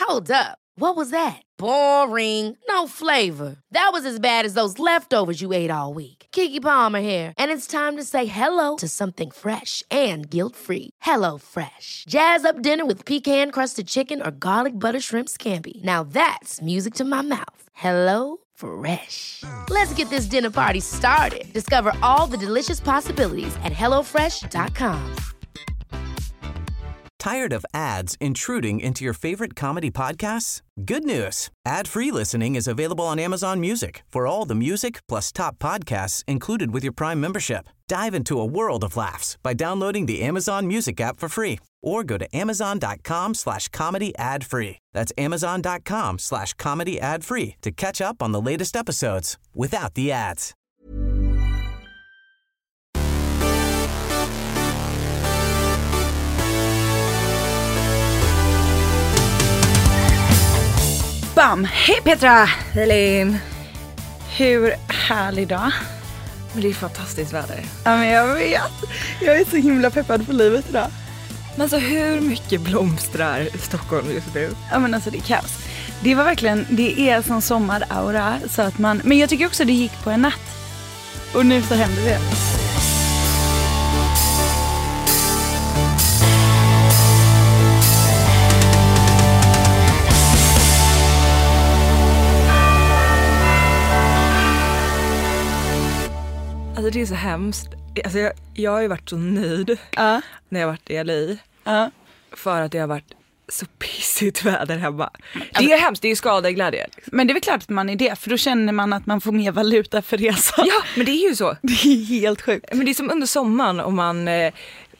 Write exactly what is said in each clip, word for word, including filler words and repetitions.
Hold up. What was that? Boring. No flavor. That was as bad as those leftovers you ate all week. Keke Palmer here, and it's time to say hello to something fresh and guilt-free. Hello Fresh. Jazz up dinner with pecan-crusted chicken or garlic butter shrimp scampi. Now that's music to my mouth. Hello Fresh. Let's get this dinner party started. Discover all the delicious possibilities at hello fresh dot com. Tired of ads intruding into your favorite comedy podcasts? Good news. Ad-free listening is available on Amazon Music for all the music plus top podcasts included with your Prime membership. Dive into a world of laughs by downloading the Amazon Music app for free or go to amazon.com slash comedy ad free. That's amazon.com slash comedy ad free to catch up on the latest episodes without the ads. Bam! Hej Petra! Hej Linn! Hur härlig dag? Men det är fantastiskt väder. Ja men jag vet. Jag är så himla peppad på livet idag. Men så hur mycket blomstrar Stockholm just nu? Ja men alltså det är kaos. Det var verkligen, det är som sommaraura så att man, men jag tycker också det gick på en natt. Och nu så händer det. Alltså det är så hemskt. Alltså jag, jag har ju varit så nöjd uh. när jag varit i L A. Uh. För att det har varit så pissigt väder hemma. Det är hemskt, det är ju skadeglädje. Liksom. Men det är väl klart att man är det. För då känner man att man får mer valuta för resan. Ja, men det är ju så. Det är helt sjukt. Men det är som under sommaren om man eh,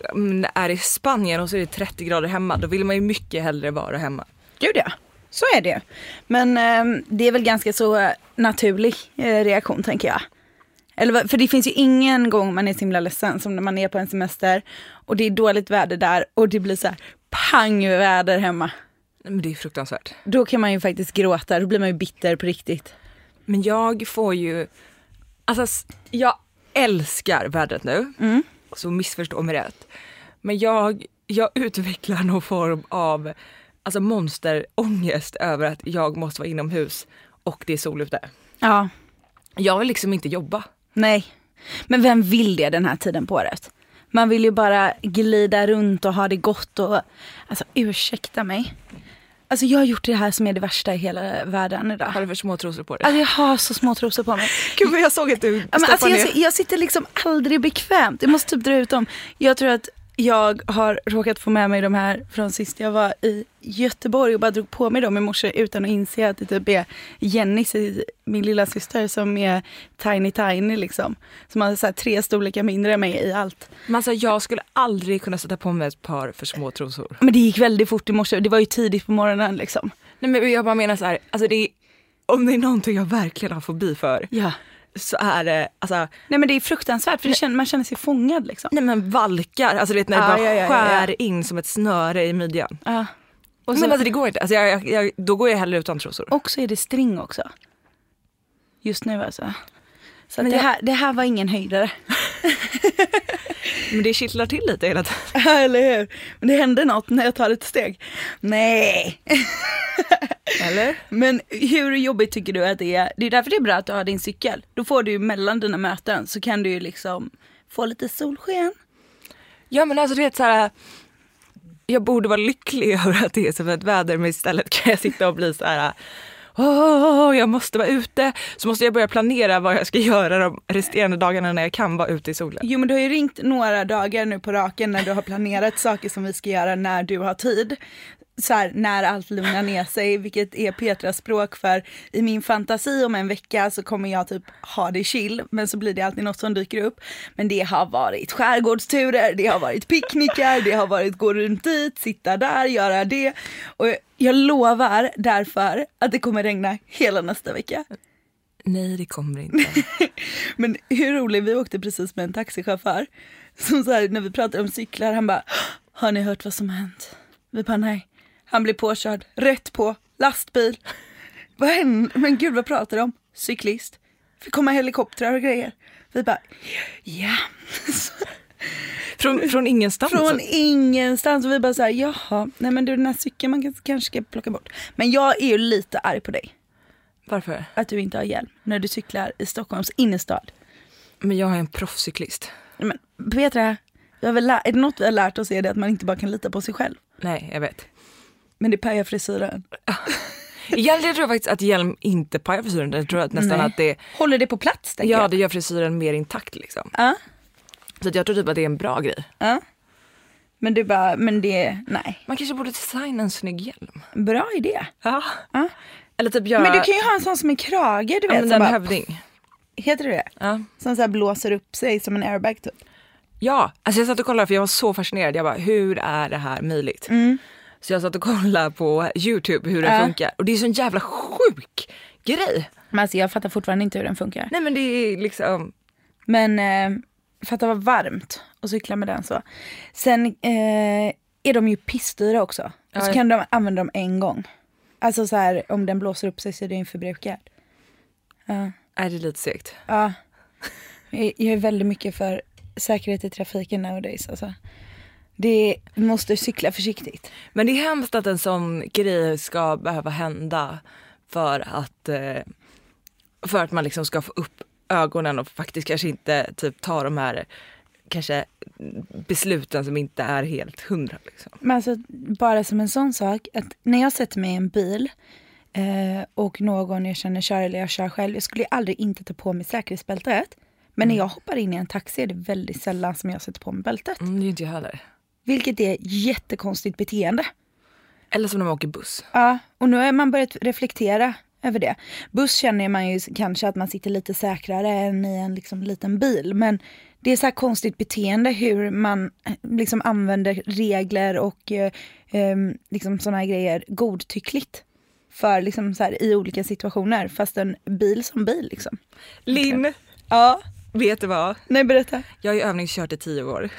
är i Spanien och så är det trettio grader hemma. Då vill man ju mycket hellre vara hemma. Gud ja, så är det. Men eh, det är väl ganska så naturlig eh, reaktion tänker jag. Eller, för det finns ju ingen gång man är så himla ledsen som när man är på en semester och det är dåligt väder där och det blir så här pangväder hemma. Men det är fruktansvärt. Då kan man ju faktiskt gråta, då blir man ju bitter på riktigt. Men jag får ju, alltså jag älskar vädret nu, mm. så missförstå mig rätt. Men jag, jag utvecklar någon form av alltså monsterångest över att jag måste vara inomhus och det är sol ute. Ja. Jag vill liksom inte jobba. Nej, men vem vill det den här tiden på året? Man vill ju bara glida runt och ha det gott och... Alltså, ursäkta mig. Alltså, jag har gjort det här som är det värsta i hela världen idag. Har du för små trosor på dig? Alltså, jag har så små trosor på mig. Gud, men jag såg att du ja, men alltså, jag, jag sitter liksom aldrig bekvämt. Jag måste typ dra ut dem. Jag tror att jag har råkat få med mig de här från sist jag var i Göteborg och bara drog på mig dem i morse utan att inse att det typ är Jenny, min lilla syster, som är tiny tiny liksom. Som har så här tre storlekar mindre än mig i allt. Men alltså jag skulle aldrig kunna sätta på mig ett par för små trosor. Men det gick väldigt fort i morse. Det var ju tidigt på morgonen liksom. Nej men jag bara menar så här, alltså det är, om det är någonting jag verkligen har fobi för. Ja. Så är det, alltså... Nej men det är fruktansvärt för det känner, man känner sig fångad liksom. Nej men valkar, alltså det är när det ah, bara ja, ja, skär ja. in som ett snöre i midjan. Ja. Och så, men alltså det går inte, alltså jag, jag, jag, då går jag hellre utan trosor. Och så är det string också. Just nu alltså. Så att det, här, det här var ingen höjdare. Men det kittlar till lite hela tiden. Ja, eller hur? Men det hände något när jag tar ett steg. Nej. Eller? Men hur jobbigt tycker du att det är? Det är därför det är bra att du har din cykel. Då får du ju mellan dina möten så kan du ju liksom få lite solsken. Ja men alltså du vet så här, jag borde vara lycklig över att det är så ett väder, men istället kan jag sitta och bli så här: åh, jag måste vara ute. Så måste jag börja planera vad jag ska göra de resterande dagarna när jag kan vara ute i solen. Jo men du har ju ringt några dagar nu på raken när du har planerat saker som vi ska göra när du har tid. Så här, när allt lugnar ner sig, vilket är Petras språk för i min fantasi om en vecka så kommer jag typ ha det chill, men så blir det alltid något som dyker upp. Men det har varit skärgårdsturer, det har varit picknickar, det har varit gå runt dit, sitta där, göra det. Och jag lovar därför att det kommer regna hela nästa vecka. Nej, det kommer inte. Men hur roligt, vi åkte precis med en taxichaufför som så här, när vi pratade om cyklar, han bara: har ni hört vad som har hänt? Vi bara nej. Han blir påkörd, rätt på, lastbil. Vad hände? Men gud, vad pratar de om? Cyklist. Fick komma helikoptrar och grejer. Vi bara, ja. Från, från ingenstans? Från ingenstans. Och vi bara så här, jaha, nej men du, den här cykeln man kanske ska plocka bort. Men jag är ju lite arg på dig. Varför? Att du inte har hjälm när du cyklar i Stockholms innerstad. Men jag är en proffscyklist. Men Petra, jag har väl lär, är det något vi har lärt oss är det att man inte bara kan lita på sig själv. Nej, jag vet. Men det pajar frisyren. Jag tror faktiskt att hjälm inte pajar frisyren. Jag tror att nästan Nej. att det... Håller det på plats, tänker Ja, jag. det gör frisyren mer intakt liksom. Ja. Så att jag tror typ att det är en bra grej. Ja. Men du bara, men det, nej. Man kanske borde designa en snygg hjälm. Bra idé. Ja. Ja. Eller typ göra... Men du kan ju ha en sån som en krage, du ja, vet. men Som en bara, hövding. heter det det? Ja. Som så här blåser upp sig som en airbag typ. Ja, alltså jag satt och kollade för jag var så fascinerad. Jag bara, hur är det här möjligt? Mm. Så jag satt och kollade på YouTube hur det Ja. funkar. Och det är så en jävla sjuk grej. Men alltså jag fattar fortfarande inte hur den funkar. Nej men det är liksom... Men eh, fattar vad varmt och cykla med den så. Sen eh, är de ju pissdyra också. Och så Ja. kan de använda dem en gång. Alltså så här, om den blåser upp sig så är den förbrukad. Ja. Är det lite segt? Ja. Jag jag är väldigt mycket för säkerhet i trafiken nowadays. Alltså. Det måste cykla försiktigt. Men det är hemskt att en sån grej ska behöva hända för att, eh, för att man liksom ska få upp ögonen och faktiskt kanske inte typ ta de här kanske besluten som inte är helt hundra. Liksom. Men alltså bara som en sån sak att när jag sätter mig i en bil eh, och någon jag känner kör eller jag kör själv, jag skulle aldrig inte ta på mig säkerhetsbältet. Men när jag hoppar in i en taxi är det väldigt sällan som jag sätter på mig bältet. Mm, det är ju inte jag heller. Vilket är jättekonstigt beteende. Eller som när man åker buss. Ja, och nu har man börjat reflektera över det. Buss känner man ju kanske att man sitter lite säkrare än i en liksom liten bil. Men det är så här konstigt beteende hur man liksom använder regler och eh, liksom såna här grejer godtyckligt. För liksom så här i olika situationer. Fast en bil som bil liksom. Linn, Ja, vet du vad? nej berätta. Jag har ju övningskört i tio år.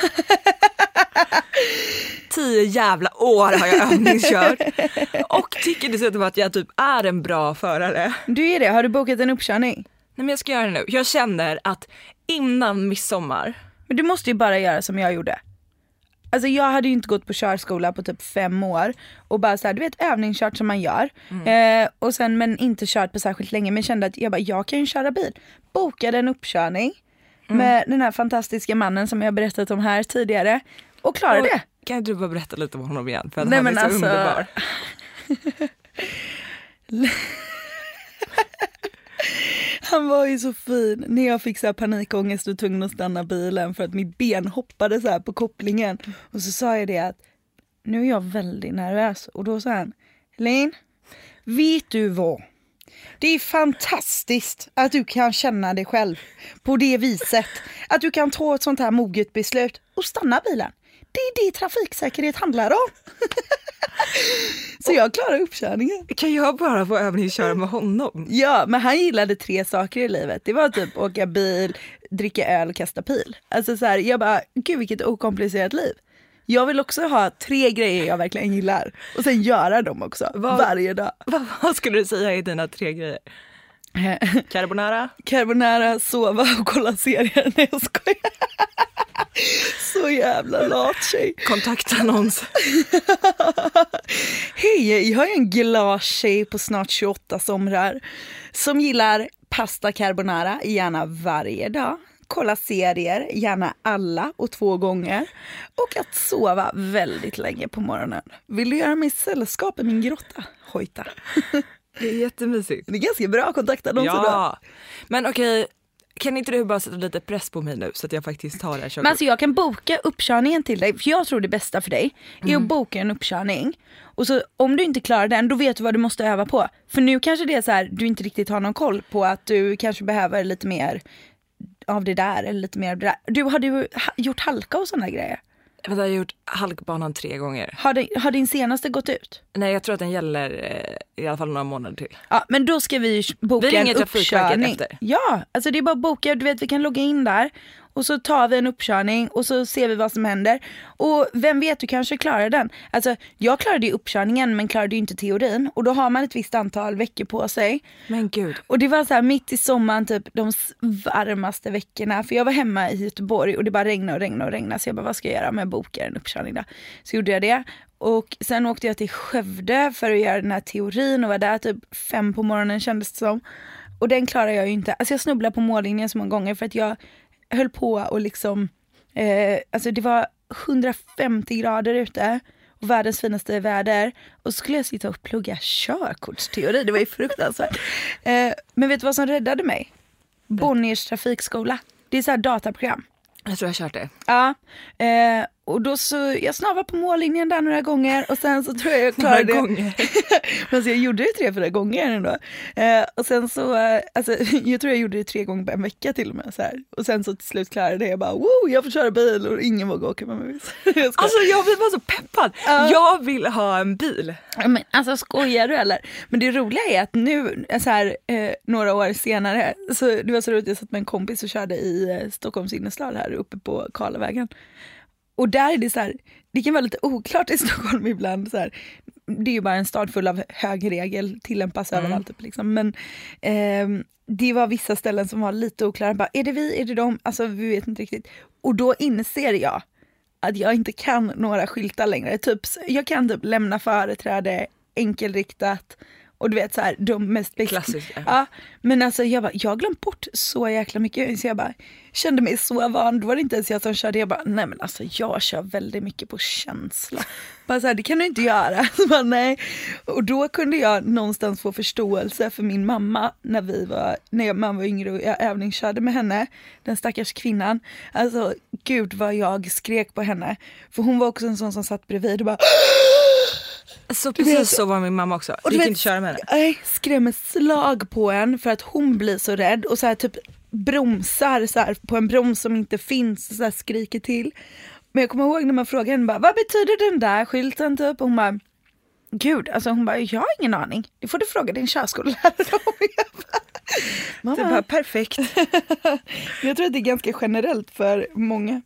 Tio jävla år har jag övningskört. Och tycker dessutom att jag typ är en bra förare. Du är det, har du bokat en uppkörning? Nej men jag ska göra det nu. Jag känner att innan midsommar. Men du måste ju bara göra som jag gjorde. Alltså jag hade ju inte gått på körskola på typ fem år. Och bara så här, du vet övningskört som man gör. Mm. Eh, och sen men inte kört på särskilt länge. Men kände att jag bara, jag kan ju köra bil. Bokade en uppkörning. Mm. Med den här fantastiska mannen som jag berättat om här tidigare. Och klarade det. Kan inte du bara berätta lite om honom igen? För att Nej, han men är så alltså... underbar. Han var ju så fin. När jag fick så här panikångest och tvungen att stanna bilen för att mitt ben hoppade så här på kopplingen. Och så sa jag det att nu är jag väldigt nervös. Och då sa han, Linn, vet du vad? Det är fantastiskt att du kan känna dig själv på det viset. Att du kan ta ett sånt här moget beslut och stanna bilen. Det är det trafiksäkerhet handlar om. Så jag klarar uppkörningen. Kan jag bara få övningsköra med honom? Ja, men han gillade tre saker i livet. Det var typ åka bil, dricka öl och kasta pil. Alltså så här, jag bara, gud vilket okomplicerat liv. Jag vill också ha tre grejer jag verkligen gillar. Och sen göra dem också, vad, varje dag. Vad, vad skulle du säga i dina tre grejer? Carbonara? Carbonara, sova och kolla serier. Nej, jag skojar. Så jävla lat tjej. Kontaktannons. Hej, jag är en glad tjej på snart tjugoåtta somrar som gillar pasta carbonara, gärna varje dag. Kolla serier, gärna alla och två gånger. Och att sova väldigt länge på morgonen. Vill du göra mig sällskap i min grotta? Hojta. Det är jättemysigt. Det är ganska bra kontaktannons idag. Ja, men okej. Kan inte du bara sätta lite press på mig nu så att jag faktiskt tar det här körkort? Men alltså jag kan boka uppkörningen till dig. För jag tror det bästa för dig är Mm. att boka en uppkörning. Och så om du inte klarar den, då vet du vad du måste öva på. För nu kanske det är så här, du inte riktigt har någon koll på att du kanske behöver lite mer av det där. Eller lite mer av det där. Du, har du ha- gjort halka och sådana grejer? Jag har gjort halkbanan tre gånger. Har, det, har din senaste gått ut? Nej, jag tror att den gäller eh, i alla fall några månader till. Ja, men då ska vi boka Vi ringer en Trafikverket uppkörning. efter. Ja, alltså det är bara att boka, du vet vi kan logga in där. och så tar vi en uppkörning och så ser vi vad som händer. Och vem vet, du kanske klarar den. Alltså jag klarade ju uppkörningen men klarade ju inte teorin. Och då har man ett visst antal veckor på sig. Men gud. Och det var så här mitt i sommaren, typ de varmaste veckorna. För jag var hemma i Göteborg och det bara regnade och regnade och regnade. Så jag bara, vad ska jag göra? Men jag bokar en uppkörning då. Så gjorde jag det. Och sen åkte jag till Skövde för att göra den här teorin och var där typ fem på morgonen kändes det som. Och den klarar jag ju inte. Alltså jag snubblade på mållinjen så många gånger för att jag höll på och liksom, eh, alltså det var hundrafemtio grader ute och världens finaste väder. Och så skulle jag sitta och plugga körkortsteori, det var ju fruktansvärt. Eh, men vet du vad som räddade mig? Bonniers trafikskola. Det är så här dataprogram. Jag tror jag har kört det. Ja, eh, och då så, jag snavade på mållinjen där några gånger och sen så tror jag jag klarade det. Gånger. Men så jag gjorde det tre, fyra gånger ändå. Eh, och sen så, eh, alltså, jag tror jag gjorde det tre gånger på en vecka till och med. Så här. Och sen så till slut klarade jag det. Jag bara, wow, jag får köra bil och ingen vågar åka med mig. jag alltså jag blir bara så peppad. Uh. Jag vill ha en bil. Men alltså skojar du eller? Men det roliga är att nu, så här, eh, några år senare, så det var så roligt, jag satt med en kompis och körde i eh, Stockholms innerstad här uppe på Karlavägen. Och där är det så här, det kan vara lite oklart i Stockholm ibland så här. Det är ju bara en stad full av högregel, tillämpas mm. överallt typ, liksom. Men eh, det var vissa ställen som var lite oklara. Bara, är det vi, är det de? Alltså vi vet inte riktigt. Och då inser jag att jag inte kan några skyltar längre. Typ, jag kan typ lämna företräde, enkelriktat. Och du vet så här, de mest klassiska. Ja, men alltså jag bara, jag har glömt bort så jäkla mycket. Så jag bara kände mig så van. Då var det inte ens jag som körde. Jag bara, nej men alltså jag kör väldigt mycket på känsla. Bara så här, det kan du inte göra. Så bara, nej. Och då kunde jag någonstans få förståelse för min mamma när vi var, när jag, mamma var yngre och jag övningskörde med henne. Den stackars kvinnan. Alltså gud vad jag skrek på henne. För hon var också en sån som satt bredvid och bara... Så precis vet, så var min mamma också. Och gick vet, inte köra med henne. Jag skrämmer slag på en för att hon blir så rädd och så här typ bromsar så här, på en broms som inte finns och så här skriker till. Men jag kommer ihåg när man frågade henne bara, vad betyder den där skylten typ? Och hon bara, gud, alltså hon bara, jag har ingen aning. Det får du fråga din körskollärare om. Det är bara perfekt. Jag tror att det är ganska generellt för många.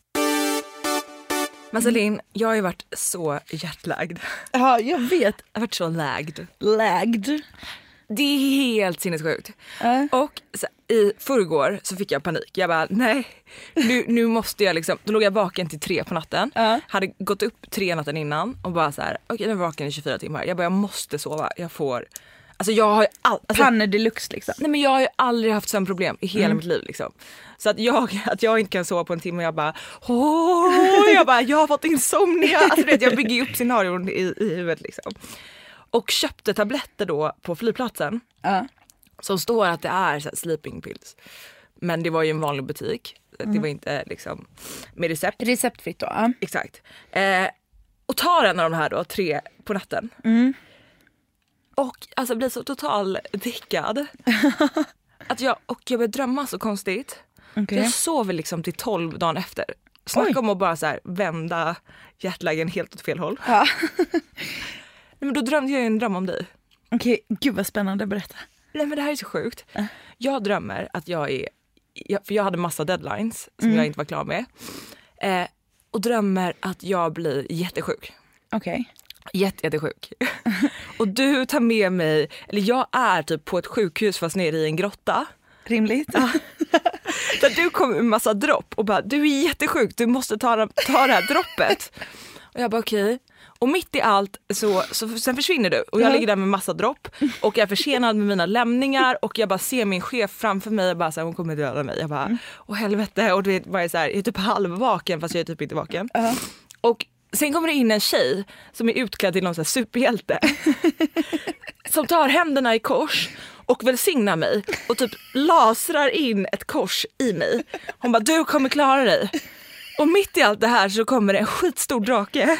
Men Celine, jag har ju varit så hjärtlagd. Ja, jag vet. Jag har varit så lagd. Lagd. Det är helt sinnessjukt. Äh. Och så, i förrgår så fick jag panik. Jag bara, nej, nu, nu måste jag liksom... Då låg jag vaken till tre på natten. Äh. Hade gått upp tre natten innan och bara så här, okej, okay, nu är jag vaken i tjugofyra timmar. Jag bara, jag måste sova. Jag får... Alltså jag har ju all, alltså, Panne deluxe liksom. Nej men jag har ju aldrig haft sån problem i hela mm. mitt liv liksom. Så att jag, att jag inte kan sova på en timme, jag bara åh, jag bara, jag har fått insomnia. Alltså vet, jag bygger upp scenarion i, i huvudet liksom. Och köpte tabletter då på flygplatsen. Uh. Som står att det är så här, sleeping pills. Men det var ju en vanlig butik. Mm. Det var inte liksom med recept. Receptfritt då. Uh. Exakt. Eh, och tar en av de här då, tre på natten. Mm. Och alltså blir så total dickad. Att jag, och jag börjar drömma så konstigt. Okay. Jag sover liksom till tolv dagen efter. Snacka Oj. om att bara så här vända hjärtlägen helt åt fel håll. Ja. Nej, men då drömde jag ju en dröm om dig. Okej, okay. Gud vad spännande, berätta. Nej men det här är så sjukt. Äh. Jag drömmer att jag är, jag, för jag hade massa deadlines som mm. jag inte var klar med. Eh, och drömmer att jag blir jättesjuk. Okej. Okay. Jätte, jättesjuk. Och du tar med mig, eller jag är typ på ett sjukhus fast nere i en grotta. Rimligt. Ja. Där du kommer med en massa dropp och bara, du är jättesjuk, du måste ta, ta det här droppet. Och jag bara okej. Okay. Och mitt i allt så, så sen försvinner du. Och jag ligger där med massa dropp. Och jag är försenad med mina lämningar. Och jag bara ser min chef framför mig och bara så här, hon kommer döda mig. Jag bara, mm. åh helvete. Och du vet, bara så här, jag är typ halvvaken fast jag är typ inte vaken. Uh-huh. Och sen kommer det in en tjej som är utklädd till någon så här superhjälte. Som tar händerna i kors och välsignar mig. Och typ lasrar in ett kors i mig. Hon bara, du kommer klara dig. Och mitt i allt det här så kommer det en skitstor drake.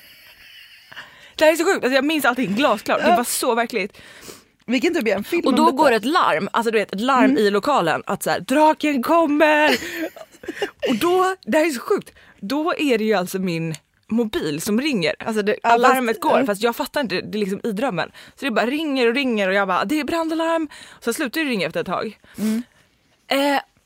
Det här är så sjukt. Alltså jag minns allting glasklart. Det var så verkligt. Vilken typ är en film. Och då går ett larm. Alltså du vet, ett larm mm. i lokalen. Att så här, draken kommer. Och då, det här är så sjukt. Då är det ju alltså min mobil som ringer. Alltså det, alarmet går. Fast jag fattar inte, det är liksom i drömmen. Så det bara ringer och ringer. Och jag bara, det är brandalarm. Så slutar det ringa efter ett tag. Mm. Eh,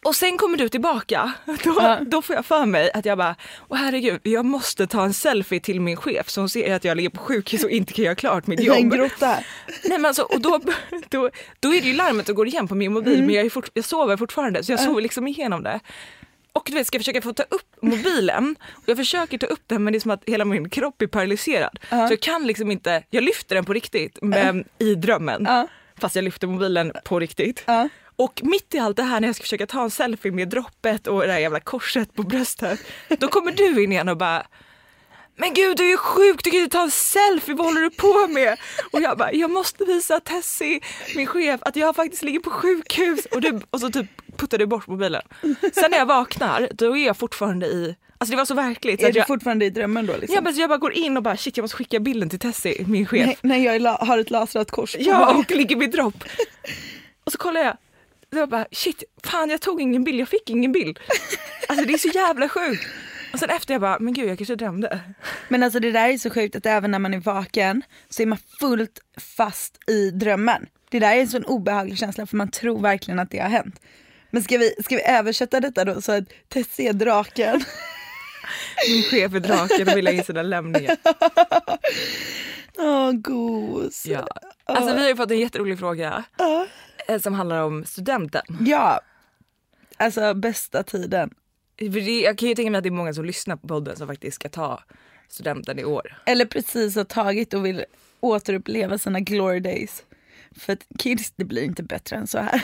Och sen kommer du tillbaka, då, Ja. då får jag för mig att jag bara, åh herregud, jag måste ta en selfie till min chef som ser att jag ligger på sjukhus och inte kan göra klart mitt jobb. En grotta. Nej, men alltså, och då, då, då är det ju larmet och går igen på min mobil, mm. men jag, är fort, jag sover fortfarande så jag sover liksom igenom det. Och du vet, ska jag försöka få ta upp mobilen och jag försöker ta upp den men det är som att hela min kropp är paralyserad. Uh-huh. Så jag kan liksom inte, jag lyfter den på riktigt men uh-huh. i drömmen. Uh-huh. Fast jag lyfter mobilen på riktigt. Uh-huh. Och mitt i allt det här när jag ska försöka ta en selfie med droppet och det där jävla korset på bröstet, då kommer du in igen och bara, men gud, du är sjuk, du kan inte ta en selfie, vad håller du på med? Och jag bara, jag måste visa Tessie, min chef, att jag faktiskt ligger på sjukhus. Och, du, och så typ puttar du bort mobilen. Sen när jag vaknar, då är jag fortfarande i, alltså det var så verkligt. Är så du jag, fortfarande i drömmen då liksom? Ja, men jag bara går in och bara, shit, jag måste skicka bilden till Tessie, min chef. Nej, när jag la- har ett lasrat kors på Ja, mig. och ligger med dropp. Och så kollar jag, och jag bara, shit, fan jag tog ingen bild, jag fick ingen bild. Alltså det är så jävla sjukt. Och sen efter jag bara, men gud jag kanske drömde. Men alltså det där är så sjukt att även när man är vaken så är man fullt fast i drömmen. Det där är en sån obehaglig känsla för man tror verkligen att det har hänt. Men ska vi, ska vi översätta detta då så att Tessie är draken? Min chef är draken och vill ha in sina lämningar. Åh, oh, gos. Ja. Alltså vi har ju fått en jätterolig fråga uh. som handlar om studenten. Ja, alltså bästa tiden. Jag kan ju tänka mig att det är många som lyssnar på podden som faktiskt ska ta studenten i år. Eller precis har tagit och vill återuppleva sina glory days. För att kids, det blir inte bättre än så här.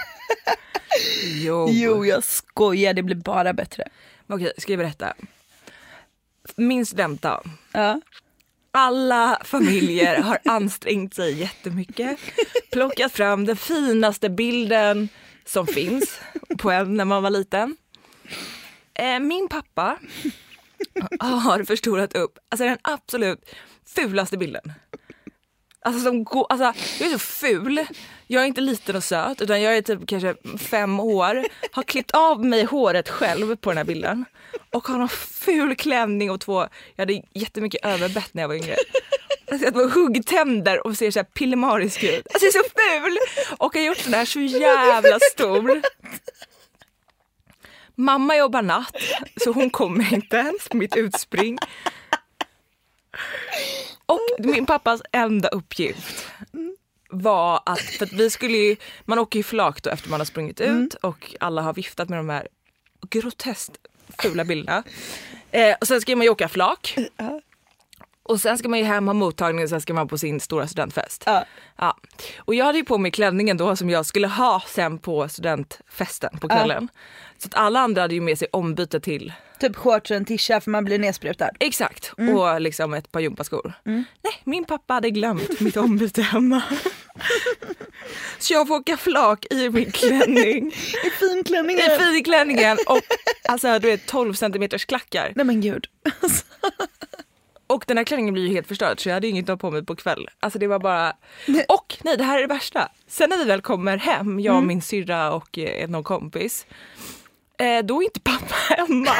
Jo, jo jag skojar, det blir bara bättre. Okej, ska jag berätta. Min studentdag. Ja. Alla familjer har ansträngt sig jättemycket. Plockat fram den finaste bilden som finns på en när man var liten. Min pappa har förstorat upp alltså den absolut fulaste bilden. Alltså, som går, alltså jag är så ful. Jag är inte liten och söt utan jag är typ kanske fem år. Har klippt av mig håret själv på den här bilden. Och har en ful klänning och två, jag hade jättemycket överbett när jag var yngre. Alltså jag var huggtänder och ser så här pillemarisk ut. Alltså jag är så ful. Och jag har gjort den här så jävla stor. Mamma jobbar natt, så hon kommer inte ens på mitt utspring. Och min pappas enda uppgift var att, för att vi skulle ju, man åker ju flak då efter man har sprungit ut mm. och alla har viftat med de här groteskt fula bilderna. Eh, och sen ska man ju åka flak. Och sen ska man ju hem ha mottagning och sen ska man på sin stora studentfest. Uh. Ja. Och jag hade ju på mig klänningen då som jag skulle ha sen på studentfesten på kvällen. Uh. Så att alla andra hade ju med sig ombyte till. Typ shorts och en tisha för man blir nedsprutad. Exakt. Mm. Och liksom ett par gympaskor. Mm. Nej, min pappa hade glömt mitt ombyte hemma. Så jag får åka flak i min klänning. I finklänningen. I finklänningen. Och alltså du vet tolv centimeters klackar. Nej men gud. Och den här klänningen blir ju helt förstörd så jag hade inget att ha på mig på kväll. Alltså det var bara... Och nej, det här är det värsta. Sen när vi väl kommer hem, jag och mm. min syrra och eh, någon kompis, eh, då är inte pappa hemma.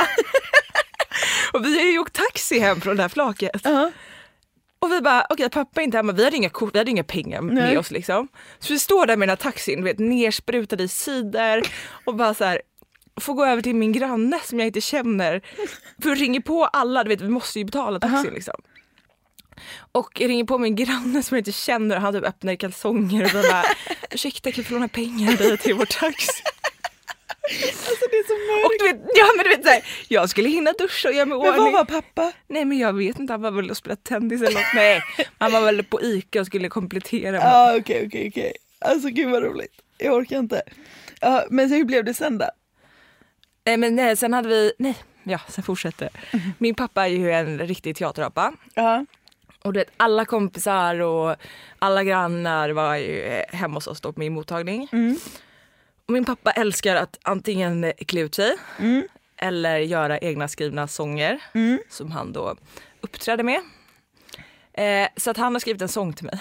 Och vi har ju åkt taxi hem från det här flaket. Uh-huh. Och vi bara, okej okay, pappa är inte hemma, vi hade inga kort, vi hade inga pengar med nej. oss liksom. Så vi står där med den här taxin, du vet, nersprutade i sidor och bara så här... får gå över till min granne som jag inte känner. För att ringa på alla, du vet vi måste ju betala taxin uh-huh. liksom. Och jag ringer på min granne som jag inte känner och han typ öppnar kalsonger och bara ursäkta, kan jag få låna pengar dig till vår taxi? Alltså det är så mörkt. Och du vet, ja men du vet såhär, jag skulle hinna duscha och göra mig ordning. Men vad var pappa? Nej men jag vet inte, han var väl och spela tennis eller något. Nej, han var väl på Ica och skulle komplettera mig. Ja ah, okej okay, okej okay, okej. Okay. Alltså gud vad roligt, jag orkar inte. Uh, men hur blev det sen då? Nej men nej, sen hade vi, nej, ja sen fortsätter. Mm. Min pappa är ju en riktig teaterapa. Ja. Och det alla kompisar och alla grannar var ju hemma hos oss då på min mottagning. Mm. Och min pappa älskar att antingen klä ut sig mm. eller göra egna skrivna sånger mm. som han då uppträdde med. Eh, så att han har skrivit en sång till mig.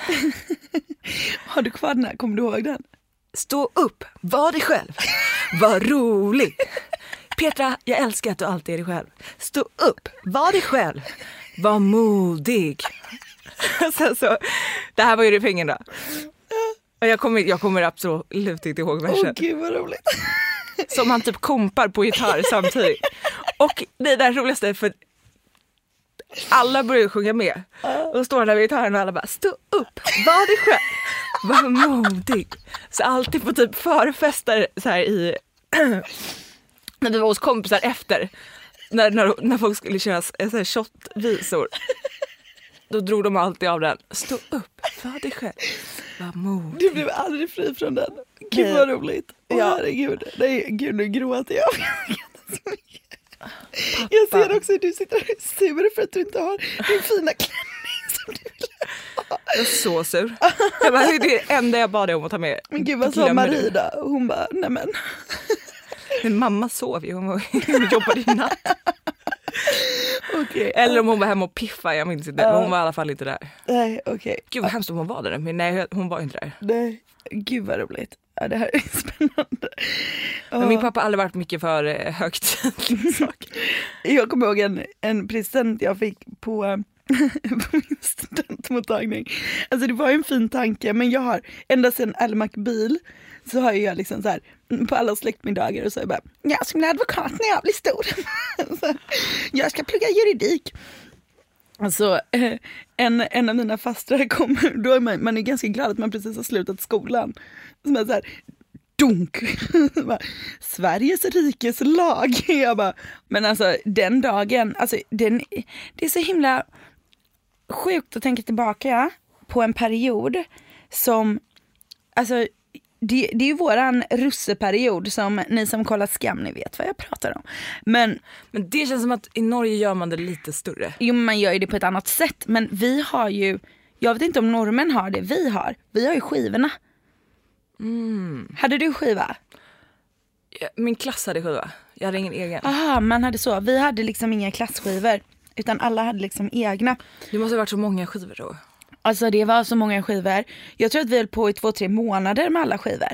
Har du kvar den här? Kommer du ihåg den? Stå upp, var dig själv, var rolig. Petra, jag älskar att du alltid är dig själv. Stå upp, var dig själv, var modig. Sen så, det här var ju refrängen då. Och jag kommer, jag kommer absolut inte ihåg versen. Åh gud vad roligt. som man typ kompar på gitarr samtidigt. Och det är det roligaste för alla börjar sjunga med. Och då står han där vid gitarren och alla bara, stå upp, var dig själv, var modig. Så alltid på typ förfester så här i när vi var hos kompisar efter när, när, när folk skulle köra så här shotvisor, då drog de alltid av den. Stå upp, var dig själv, var modig. Du blev aldrig fri från den. Gud Nej. Vad roligt. Åh, ja. Herregud. Nej, gud, nu gråter jag. Pappa. Jag ser också hur du sitter och är sur för att du inte har din fina klänning som du vill ha. Jag är så sur. Jag bara, det är det enda jag bad dig om att ta med. Men gud, vad sa Marie då? Hon bara, nej men. Min mamma sov ju, hon jobbade i natt. Okay. Eller om hon var hemma och piffa, jag minns inte. Uh. Hon var i alla fall inte där. Nej, okej. Okay. Gud vad hemskt om hon var där, men nej, hon var inte där. Nej, gud vad roligt. Ja, det här är spännande. Men min pappa har aldrig varit mycket för eh, högt. Jag kommer ihåg en, en present jag fick på, på min studentmottagning. Alltså det var ju en fin tanke, men jag har ända sedan Ally McBeal så har jag liksom så här på alla släktmiddagar och så jag bara, jag ska bli advokat när jag blir stor. Så, jag ska plugga juridik. Alltså en, en av mina fastrar kommer, då är man, man är ganska glad att man precis har slutat skolan. Som är så här, dunk. Sveriges rikes lag. Jag bara, men alltså den dagen, alltså den, det är så himla sjukt att tänka tillbaka på en period som, alltså det, det är ju våran russeperiod som ni som kollar Skam, ni vet vad jag pratar om. Men, men det känns som att i Norge gör man det lite större. Jo, man gör ju det på ett annat sätt. Men vi har ju, jag vet inte om normen har det, vi har. Vi har ju skivorna. Mm. Hade du skiva? Ja, min klass hade skiva. Jag hade ingen egen. Aha, man hade så. Vi hade liksom inga klassskivor. Utan alla hade liksom egna. Det måste ha varit så många skivor då. Alltså det var så många skivor. Jag tror att vi höll på i två, tre månader med alla skivor.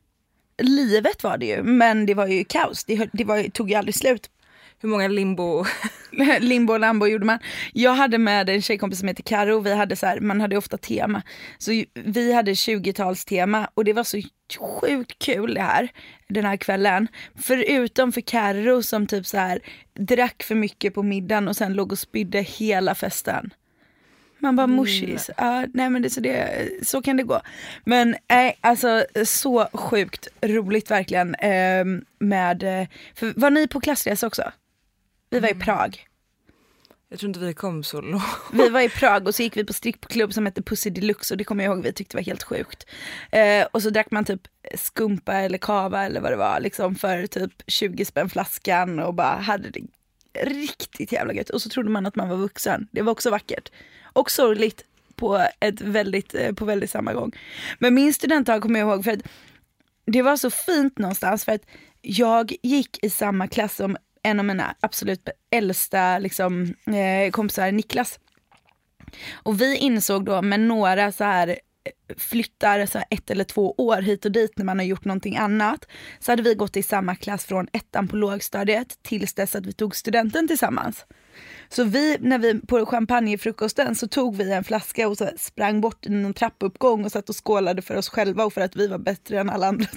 Livet var det ju, men det var ju kaos. Det, det var, tog ju aldrig slut. Hur många limbo? Limbo och lambo gjorde man. Jag hade med en tjejkompis som heter Karo. Vi hade så här, man hade ofta tema. Så vi hade tjugo-tals tema. Och det var så sjukt kul det här. Den här kvällen. Förutom för Karo som typ så här drack för mycket på middagen. Och sen låg och spydde hela festen. Man bara, mushis. Mm. Uh, nej men det, så, det, så kan det gå. Men nej, äh, alltså så sjukt roligt verkligen. Eh, med, för var ni på klassresa också? Vi var i Prag. Jag tror inte vi kom så långt. Vi var i Prag och så gick vi på strippklubb som hette Pussy Deluxe. Och det kommer jag ihåg, vi tyckte det var helt sjukt. Eh, och så drack man typ skumpa eller kava eller vad det var. Liksom för typ tjugo spänn flaskan. Och bara hade det riktigt jävla gött. Och så trodde man att man var vuxen. Det var också vackert. Och sorgligt på, ett väldigt, på väldigt samma gång. Men min studentdag kommer jag ihåg för att det var så fint någonstans. För att jag gick i samma klass som en av mina absolut äldsta liksom, eh, kompisar, Niklas. Och vi insåg då med några så här flyttar så här ett eller två år hit och dit när man har gjort någonting annat. Så hade vi gått i samma klass från ettan på lågstadiet tills dess att vi tog studenten tillsammans. Så vi, när vi på champagnefrukosten så tog vi en flaska och så sprang bort i en trappuppgång och satt och skålade för oss själva och för att vi var bättre än alla andra.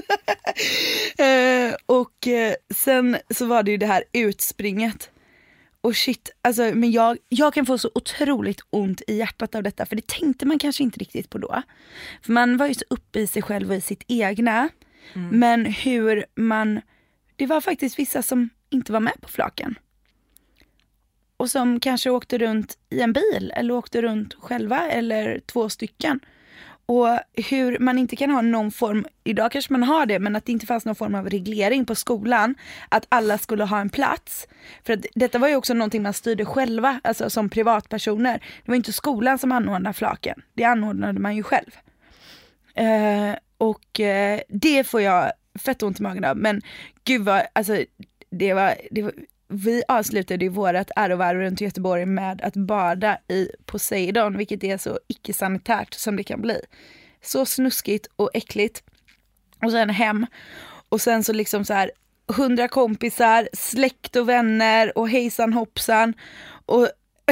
eh, och eh, sen så var det ju det här utspringet. Och shit, alltså, men jag, jag kan få så otroligt ont i hjärtat av detta. För det tänkte man kanske inte riktigt på då. För man var ju så uppe i sig själv och i sitt egna. Mm. Men hur man, det var faktiskt vissa som inte var med på flaken. Och som kanske åkte runt i en bil eller åkte runt själva eller två stycken. Och hur man inte kan ha någon form, idag kanske man har det, men att det inte fanns någon form av reglering på skolan. Att alla skulle ha en plats. För att detta var ju också någonting man styrde själva, alltså som privatpersoner. Det var inte skolan som anordnade flaken, det anordnade man ju själv. Eh, och eh, det får jag fett ont i magen av. Men gud vad, alltså det var... Det var vi avslutade ju vårat ärovarv runt Göteborg med att bada i Poseidon, vilket är så icke-sanitärt som det kan bli. Så snuskigt och äckligt. Och sen hem. Och sen så liksom så här hundra kompisar, släkt och vänner och hejsan hoppsan. Och,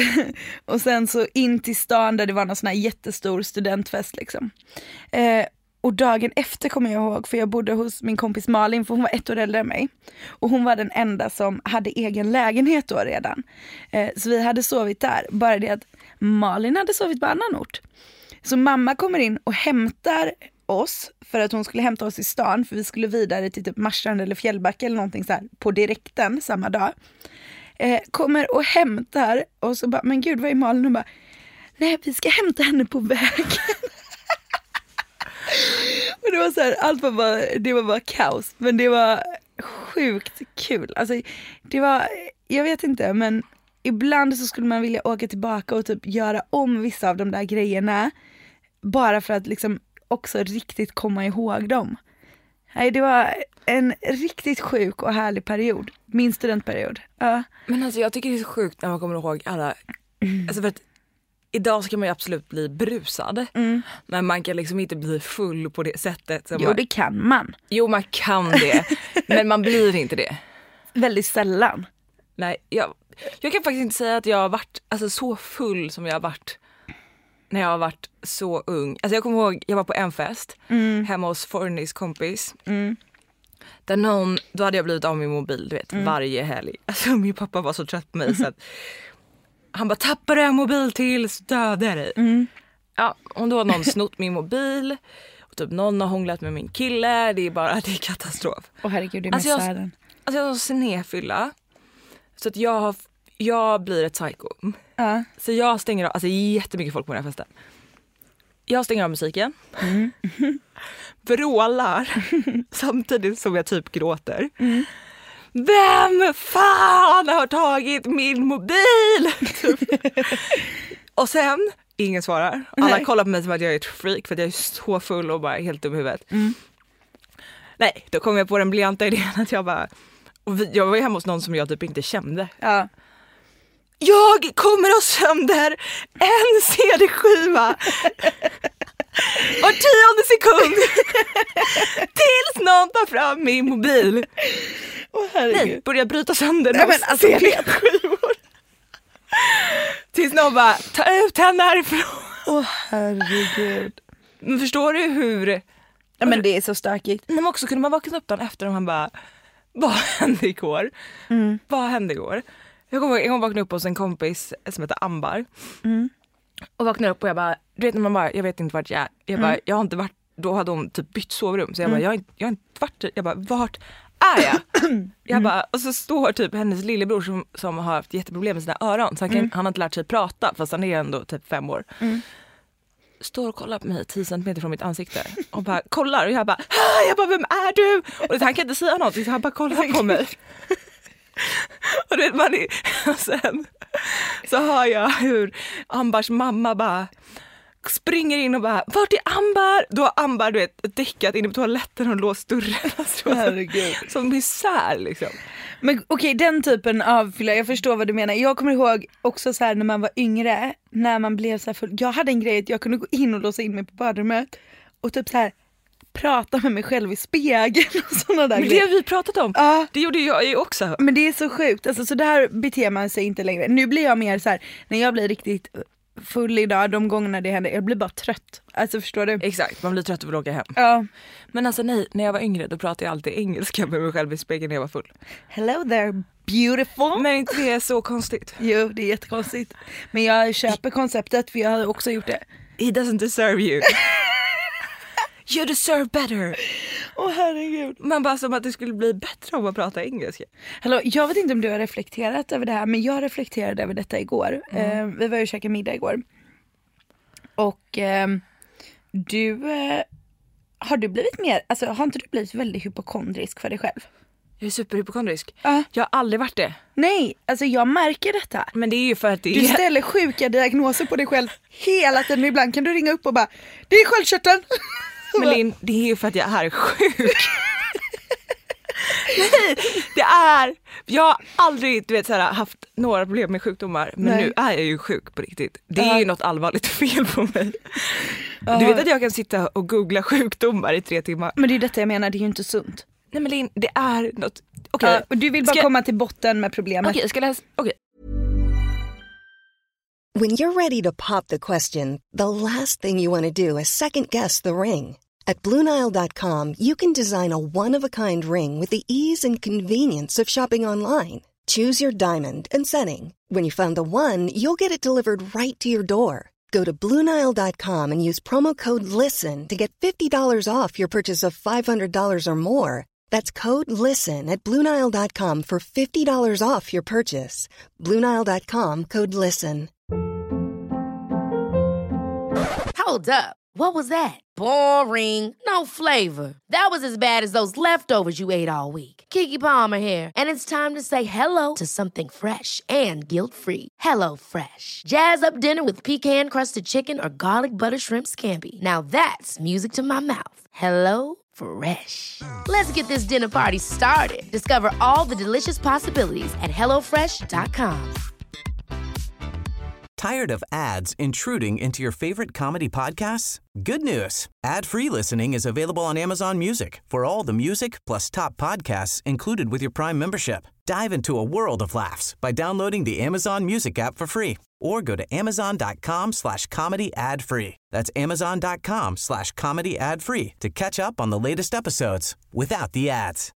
och sen så in till stan där det var någon sån här jättestor studentfest liksom. Eh, Och dagen efter kommer jag ihåg, för jag bodde hos min kompis Malin, för hon var ett år äldre än mig. Och hon var den enda som hade egen lägenhet då redan. Eh, så vi hade sovit där, bara det att Malin hade sovit på annan ort. Så mamma kommer in och hämtar oss, för att hon skulle hämta oss i stan, för vi skulle vidare till typ Marstrand eller Fjällbacka eller någonting så här, på direkten samma dag. Eh, kommer och hämtar, och så bara, men gud, vad är Malin? Och bara, nej, vi ska hämta henne på vägen. Och det var så här, allt var bara, det var bara kaos, men det var sjukt kul. Alltså det var, jag vet inte, men ibland så skulle man vilja åka tillbaka och typ göra om vissa av de där grejerna, bara för att liksom också riktigt komma ihåg dem. Nej, det var en riktigt sjuk och härlig period, min studentperiod. Ja. Men alltså jag tycker det är så sjukt när man kommer ihåg alla, mm. alltså för att idag ska man ju absolut bli brusad. Mm. Men man kan liksom inte bli full på det sättet. Som jo, man... det kan man. Jo, man kan det. Men man blir inte det. Väldigt sällan. Nej, jag, jag kan faktiskt inte säga att jag har varit alltså, så full som jag har varit när jag har varit så ung. Alltså jag kommer ihåg, jag var på en fest mm. hemma hos Fornys kompis. Mm. Där någon, då hade jag blivit av min mobil, du vet, mm. varje helg. Alltså min pappa var så trött på mig så att han bara, tappar du en mobil till så dödar dig. Mm. Ja, och då har någon snott min mobil. Och typ någon har hånglat med min kille. Det är bara, det är katastrof. Åh herregud, det är alltså jag, den. alltså jag har snedfylla. Så att jag, har, jag blir ett psycho. Uh. Så jag stänger av, alltså jättemycket folk på den här festen. Jag stänger av musiken. Mm. Vrålar. Samtidigt som jag typ gråter. Mm. Vem fan har tagit min mobil? Och sen, ingen svarar. Alla Nej. kollar på mig som att jag är ett freak för att jag är så full och bara helt dum i huvudet. Mm. Nej, då kom jag på den briljanta idén att jag bara, och vi, jag var ju hemma hos någon som jag typ inte kände. Ja. Jag kommer ha sönder en C D-skiva var tionde sekund tills någon tar fram min mobil. Åh, nej, börjar bryta sönder någon alltså, C D-skivor. Tills någon bara, ta ut henne härifrån. Åh herregud. Men förstår du hur... Ja, men det är så stökigt. Men också kunde man vakna upp dagen efter och han bara, vad hände igår? Mm. Vad hände igår? Jag kommer en gång vakna upp hos en kompis som heter Ambar. Mm. Och vaknade upp och jag bara, du vet när man bara, jag vet inte vart jag är. Jag bara, mm. jag har inte varit, då hade hon typ bytt sovrum. Så jag bara, mm. jag, har inte, jag har inte varit, jag bara, vart är jag? jag mm. bara, och så står typ hennes lillebror som, som har haft jätteproblem med sina öron. Så han, kan, mm. han har inte lärt sig prata fast han är ändå typ fem år. Mm. Står och kollar på mig tio centimeter från mitt ansikte. Och bara kollar och jag bara, jag bara, vem är du? Och han kan inte säga något så han bara kollar på mig. Och det, man är, och sen så hör jag hur Ambars mamma bara springer in och bara, vart är Ambar? Då har Ambar, du vet, däckat inne på toaletten och låst dörren. Herregud. Som misär liksom. Men okej, okay, den typen av fylla, jag förstår vad du menar. Jag kommer ihåg också så här när man var yngre, när man blev så här full. Jag hade en grej att jag kunde gå in och låsa in mig på badrummet och typ så här prata med mig själv i spegeln och sådana där men grejer. Det har vi pratat om. Ja. Det gjorde jag ju också. Men det är så sjukt. Alltså, så där beter man sig inte längre. Nu blir jag mer så här, när jag blir riktigt full idag, de gångerna det händer, jag blir bara trött. Alltså förstår du? Exakt, man blir trött och vill åka hem. Ja. Men alltså nej, när jag var yngre då pratade jag alltid engelska med mig själv i spegeln när jag var full. Hello there, beautiful. Men inte det är så konstigt. Jo, det är jättekonstigt. Men jag köper konceptet för jag har också gjort det. He doesn't deserve you. You deserve better. Åh oh, herregud. Man bara som att det skulle bli bättre om man pratar engelska. Hallå, jag vet inte om du har reflekterat över det här, men jag reflekterade över detta igår. Mm. Eh, vi var ju och käkade middag igår. Och eh, du, eh, har du blivit mer, alltså har inte du blivit väldigt hypokondrisk för dig själv? Jag är superhypokondrisk. Uh. Jag har aldrig varit det. Nej, alltså jag märker detta. Men det är ju för att det du är... ställer sjuka diagnoser på dig själv hela tiden. Ibland kan du ringa upp och bara, det är sköldkörteln. Men Lin, det är ju för att jag är sjuk. Nej, det är... Jag har aldrig du vet, så här, haft några problem med sjukdomar. Men Nej. nu är jag ju sjuk på riktigt. Det är uh. ju något allvarligt fel på mig. Uh. Du vet att jag kan sitta och googla sjukdomar i tre timmar. Men det är detta jag menar, det är ju inte sunt. Nej men Lin, det är något... Okay. Uh, och du vill bara ska... komma till botten med problemet. Okej, okay, ska jag läsa... Okej. Okay. When you're ready to pop the question, the last thing you want to do is second guess the ring. At Blue Nile dot com, you can design a one-of-a-kind ring with the ease and convenience of shopping online. Choose your diamond and setting. When you find the one, you'll get it delivered right to your door. Go to Blue Nile dot com and use promo code LISTEN to get fifty dollars off your purchase of five hundred dollars or more. That's code LISTEN at Blue Nile dot com for fifty dollars off your purchase. Blue Nile dot com, code LISTEN. Hold up. What was that? Boring. No flavor. That was as bad as those leftovers you ate all week. Keke Palmer here, and it's time to say hello to something fresh and guilt-free. Hello Fresh. Jazz up dinner with pecan-crusted chicken or garlic butter shrimp scampi. Now that's music to my mouth. Hello Fresh. Let's get this dinner party started. Discover all the delicious possibilities at hello fresh dot com. Tired of ads intruding into your favorite comedy podcasts? Good news. Ad-free listening is available on Amazon Music for all the music plus top podcasts included with your Prime membership. Dive into a world of laughs by downloading the Amazon Music app for free or go to amazon.com slash comedy ad free. That's amazon.com slash comedy ad free to catch up on the latest episodes without the ads.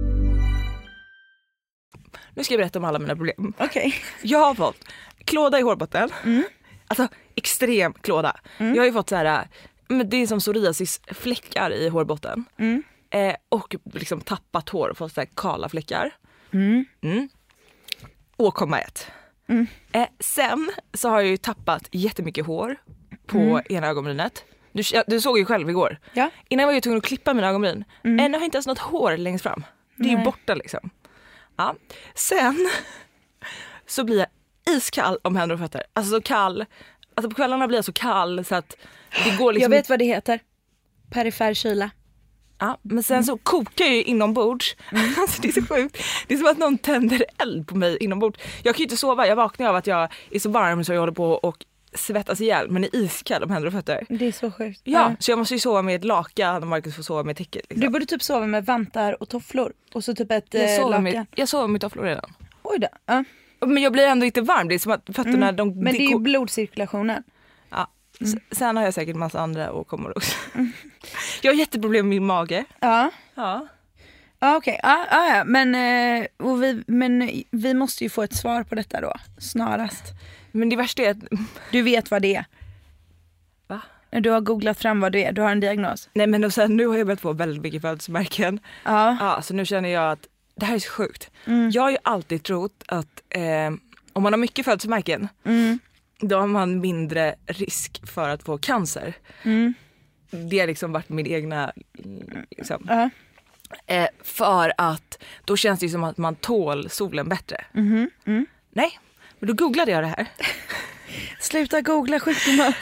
Nu ska jag berätta om alla mina problem. Okej. Okay. Jag har fått klåda i hårbotten. Mm. Alltså extrem klåda. Mm. Jag har ju fått så här, men det är som psoriasisfläckar i hårbotten. Mm. Eh, och liksom tappat hår och fått så här kala fläckar. Mm. Mm. Åkomma ett. Mm. Eh, sen så har jag ju tappat jättemycket hår på mm. ena ögonbrynet. Du, du såg ju själv igår. Ja. Innan var jag ju tvungen att klippa mina ögonbryn. Mm. Än har jag inte ens något hår längst fram. Det är Nej. ju borta liksom. Ja. Sen så blir jag iskall om händer och fötter. Alltså så kall. Alltså på kvällarna blir jag så kall så att det går liksom... Jag vet vad det heter. Perifer kyla. Ja, men sen mm. så kokar jag ju inombords. Mm. Alltså det är så sjukt. Det är som att någon tänder eld på mig inombords. Jag kan ju inte sova. Jag vaknar av att jag är så varm så jag håller på och svettas ihjäl. Men är iskall om händer och fötter. Det är så sjukt. Ja, ja. Så jag måste ju sova med ett lakan och Marcus får sova med täcket. Liksom. Du borde typ sova med vantar och tofflor. Och så typ ett jag sover lakan. Med, jag sover med tofflor redan. Oj då. Ja. Men jag blir ändå inte varm. Det är som att fötterna... Mm. De, men det är ju blodcirkulationen. Ja. Mm. Sen har jag säkert massa andra och kommer också. Mm. Jag har jätteproblem med min mage. Ja. Ja. Ja okej. Okay. Ja, ja, ja. Men, och vi, men vi måste ju få ett svar på detta då. Snarast. Men det värsta är att... Du vet vad det är. Va? Du har googlat fram vad det är. Du har en diagnos. Nej men och sen, nu har jag börjat få väldigt mycket födelsemärken. Ja. Ja. Så nu känner jag att det här är så sjukt. Mm. Jag har ju alltid trott att eh, om man har mycket födelsemärken mm. då har man mindre risk för att få cancer. Mm. Det har liksom varit min egna liksom. Uh-huh. eh, för att då känns det som att man tål solen bättre. Mm-hmm. Mm. Nej, men då googlade jag det här. Sluta googla sjukdomar.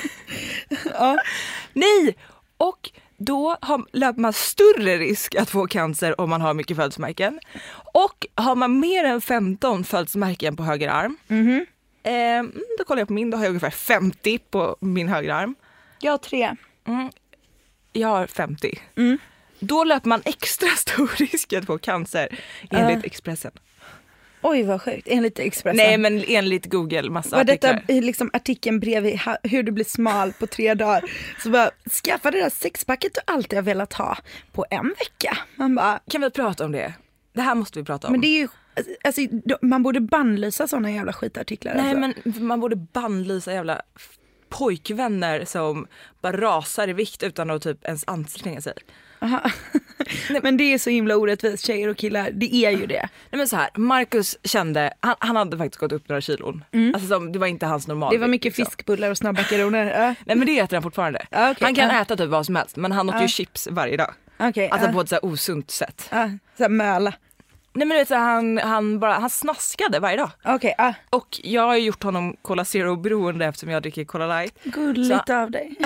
Ja. Nej, och då har, löper man större risk att få cancer om man har mycket födelsemärken. Och har man mer än femton födelsemärken på höger arm, mm-hmm. eh, då kollar jag på min, då har jag ungefär femtio på min höger arm. Jag har tre. Mm. Jag har femtio. Mm. Då löper man extra stor risk att få cancer enligt uh. Expressen. Oj vad sjukt, enligt Expressen. Nej men enligt Google massa var artiklar. Detta liksom artikeln bredvid hur du blir smal på tre dagar. Så bara, skaffa det där sexpacket du alltid har velat ha på en vecka. Man bara, kan vi prata om det? Det här måste vi prata om. Men det är ju, alltså, man borde bannlysa sådana jävla skitartiklar. Nej alltså. Men man borde bannlysa jävla pojkvänner som bara rasar i vikt utan att typ ens anstränga sig. Aha. Men det är så himla orättvist, tjejer och killar, det är ju det. Nej men så här, Marcus kände, han, han hade faktiskt gått upp några kilon. Mm. Alltså som, det var inte hans normal. Det var mycket liksom. Fiskbullar och snabba makaroner. uh. Nej men det äter han fortfarande. uh, okay. Han kan uh. äta typ vad som helst, men han åt uh. ju chips varje dag. Okay, alltså uh. på ett så här osunt sätt. uh. Så här möla. Nej men vet du, han, han, bara, han snaskade varje dag. Okay, uh. Och jag har gjort honom Cola Zero beroende eftersom jag dricker Cola Light. Gulligt så... av dig.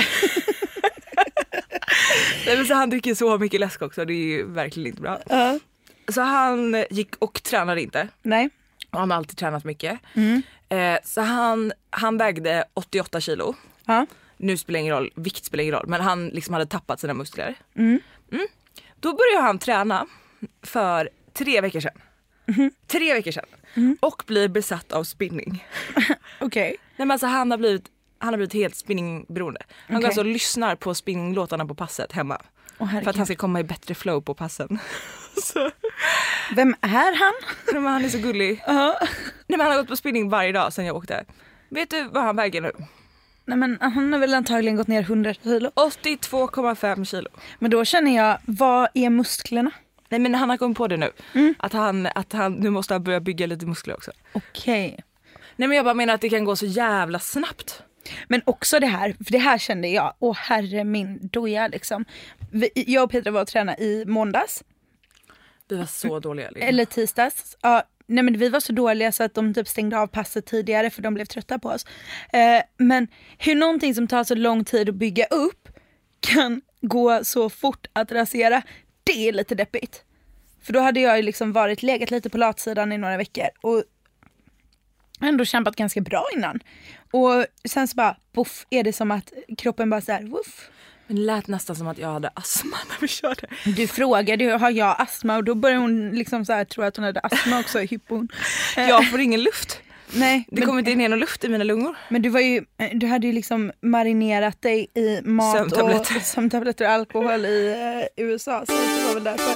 Nej, men så han dricker så mycket läsk också, det är ju verkligen inte bra. Uh. Så han gick och tränade inte. Nej. Och han har alltid tränat mycket. Mm. Eh, så han, han vägde åttioåtta kilo. Uh. Nu spelar ingen roll, vikt spelar ingen roll. Men han liksom hade tappat sina muskler. Mm. Mm. Då började han träna för tre veckor sedan. Mm. Tre veckor sedan. Mm. Och blir besatt av spinning. Okej. Okay. Nej men alltså han har blivit han har blivit helt spinningberoende. Han Okay. går alltså och lyssnar på spinninglåtarna på passet hemma. Åh, herregud. För att han ska komma i bättre flow på passen. Så. Vem är han? Nej, men han är så gullig. Uh-huh. Nej, men han har gått på spinning varje dag sedan jag åkte. Vet du vad han väger nu? Nej, men han har väl antagligen gått ner hundra kilo. åttiotvå komma fem kilo. Men då känner jag, vad är musklerna? Nej, men han har kommit på det nu. Mm. Att, han, att han nu måste börja bygga lite muskler också. Okej. Okay. Nej, men jag bara menar att det kan gå så jävla snabbt. Men också det här, för det här kände jag, åh herre min doja liksom. Vi, jag och Petra var och tränade i måndags. Vi var så dåliga. Liksom. Eller tisdags. Ja, nej men vi var så dåliga så att de typ stängde av passet tidigare för de blev trötta på oss. Eh, men hur någonting som tar så lång tid att bygga upp kan gå så fort att rasera, det är lite deppigt. För då hade jag ju liksom varit legat lite på latsidan i några veckor och ändå kämpat ganska bra innan. Och sen så bara, puff, är det som att kroppen bara så här, woof. Men det lät nästan som att jag hade astma när vi körde. Du frågade, har jag astma? Och då började hon liksom så här, tro att hon hade astma också i hypon. Jag får ingen luft. Nej, det kommer inte in någon luft i mina lungor. Men du var ju, du hade ju liksom marinerat dig i mat sömntabletter. och sömntabletter och alkohol i uh, U S A. Så det var väl därför.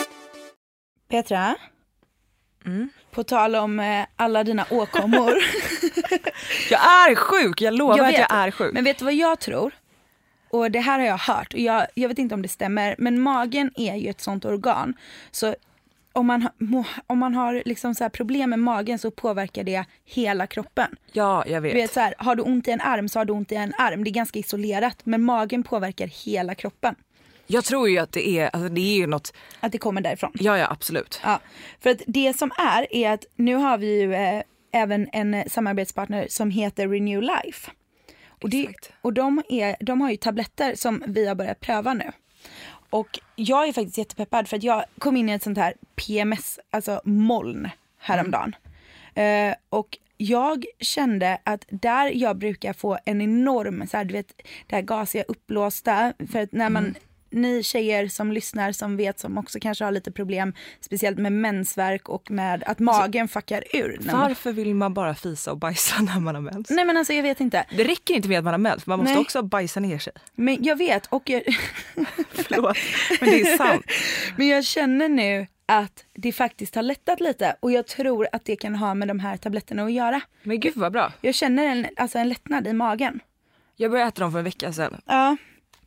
Petra? Mm. På tal om uh, alla dina åkommor. Jag är sjuk, jag lovar jag att jag är sjuk. Men vet du vad jag tror? Och det här har jag hört och jag, jag vet inte om det stämmer, men magen är ju ett sånt organ. Så om man, om man har liksom så här problem med magen så påverkar det hela kroppen. Ja, jag vet. Du vet så här, har du ont i en arm så har du ont i en arm. Det är ganska isolerat, men magen påverkar hela kroppen. Jag tror ju att det är, alltså det är ju något... Att det kommer därifrån. Ja, ja, absolut. Ja, för att det som är, är att nu har vi ju eh, även en samarbetspartner som heter Renew Life. Och, det, och de, är, de har ju tabletter som vi har börjat pröva nu. Och jag är faktiskt jättepeppad för att jag kom in i ett sånt här P M S, alltså moln häromdagen. Mm. Uh, och jag kände att där jag brukar få en enorm, så här, du vet, det här gasiga uppblåsta. För att när man, mm. ni tjejer som lyssnar som vet som också kanske har lite problem, speciellt med mensvärk och med att magen alltså, fuckar ur. Varför man... vill man bara fisa och bajsa när man har mens? Nej men alltså jag vet inte. Det räcker inte med att man har mens, man måste Nej. också bajsa ner sig. Men jag vet och jag... Förlåt, men det är sant. Men jag känner nu att det faktiskt har lättat lite och jag tror att det kan ha med de här tabletterna att göra. Men gud vad bra. Jag känner en, alltså en lättnad i magen. Jag började äta dem för en vecka sedan. Ja.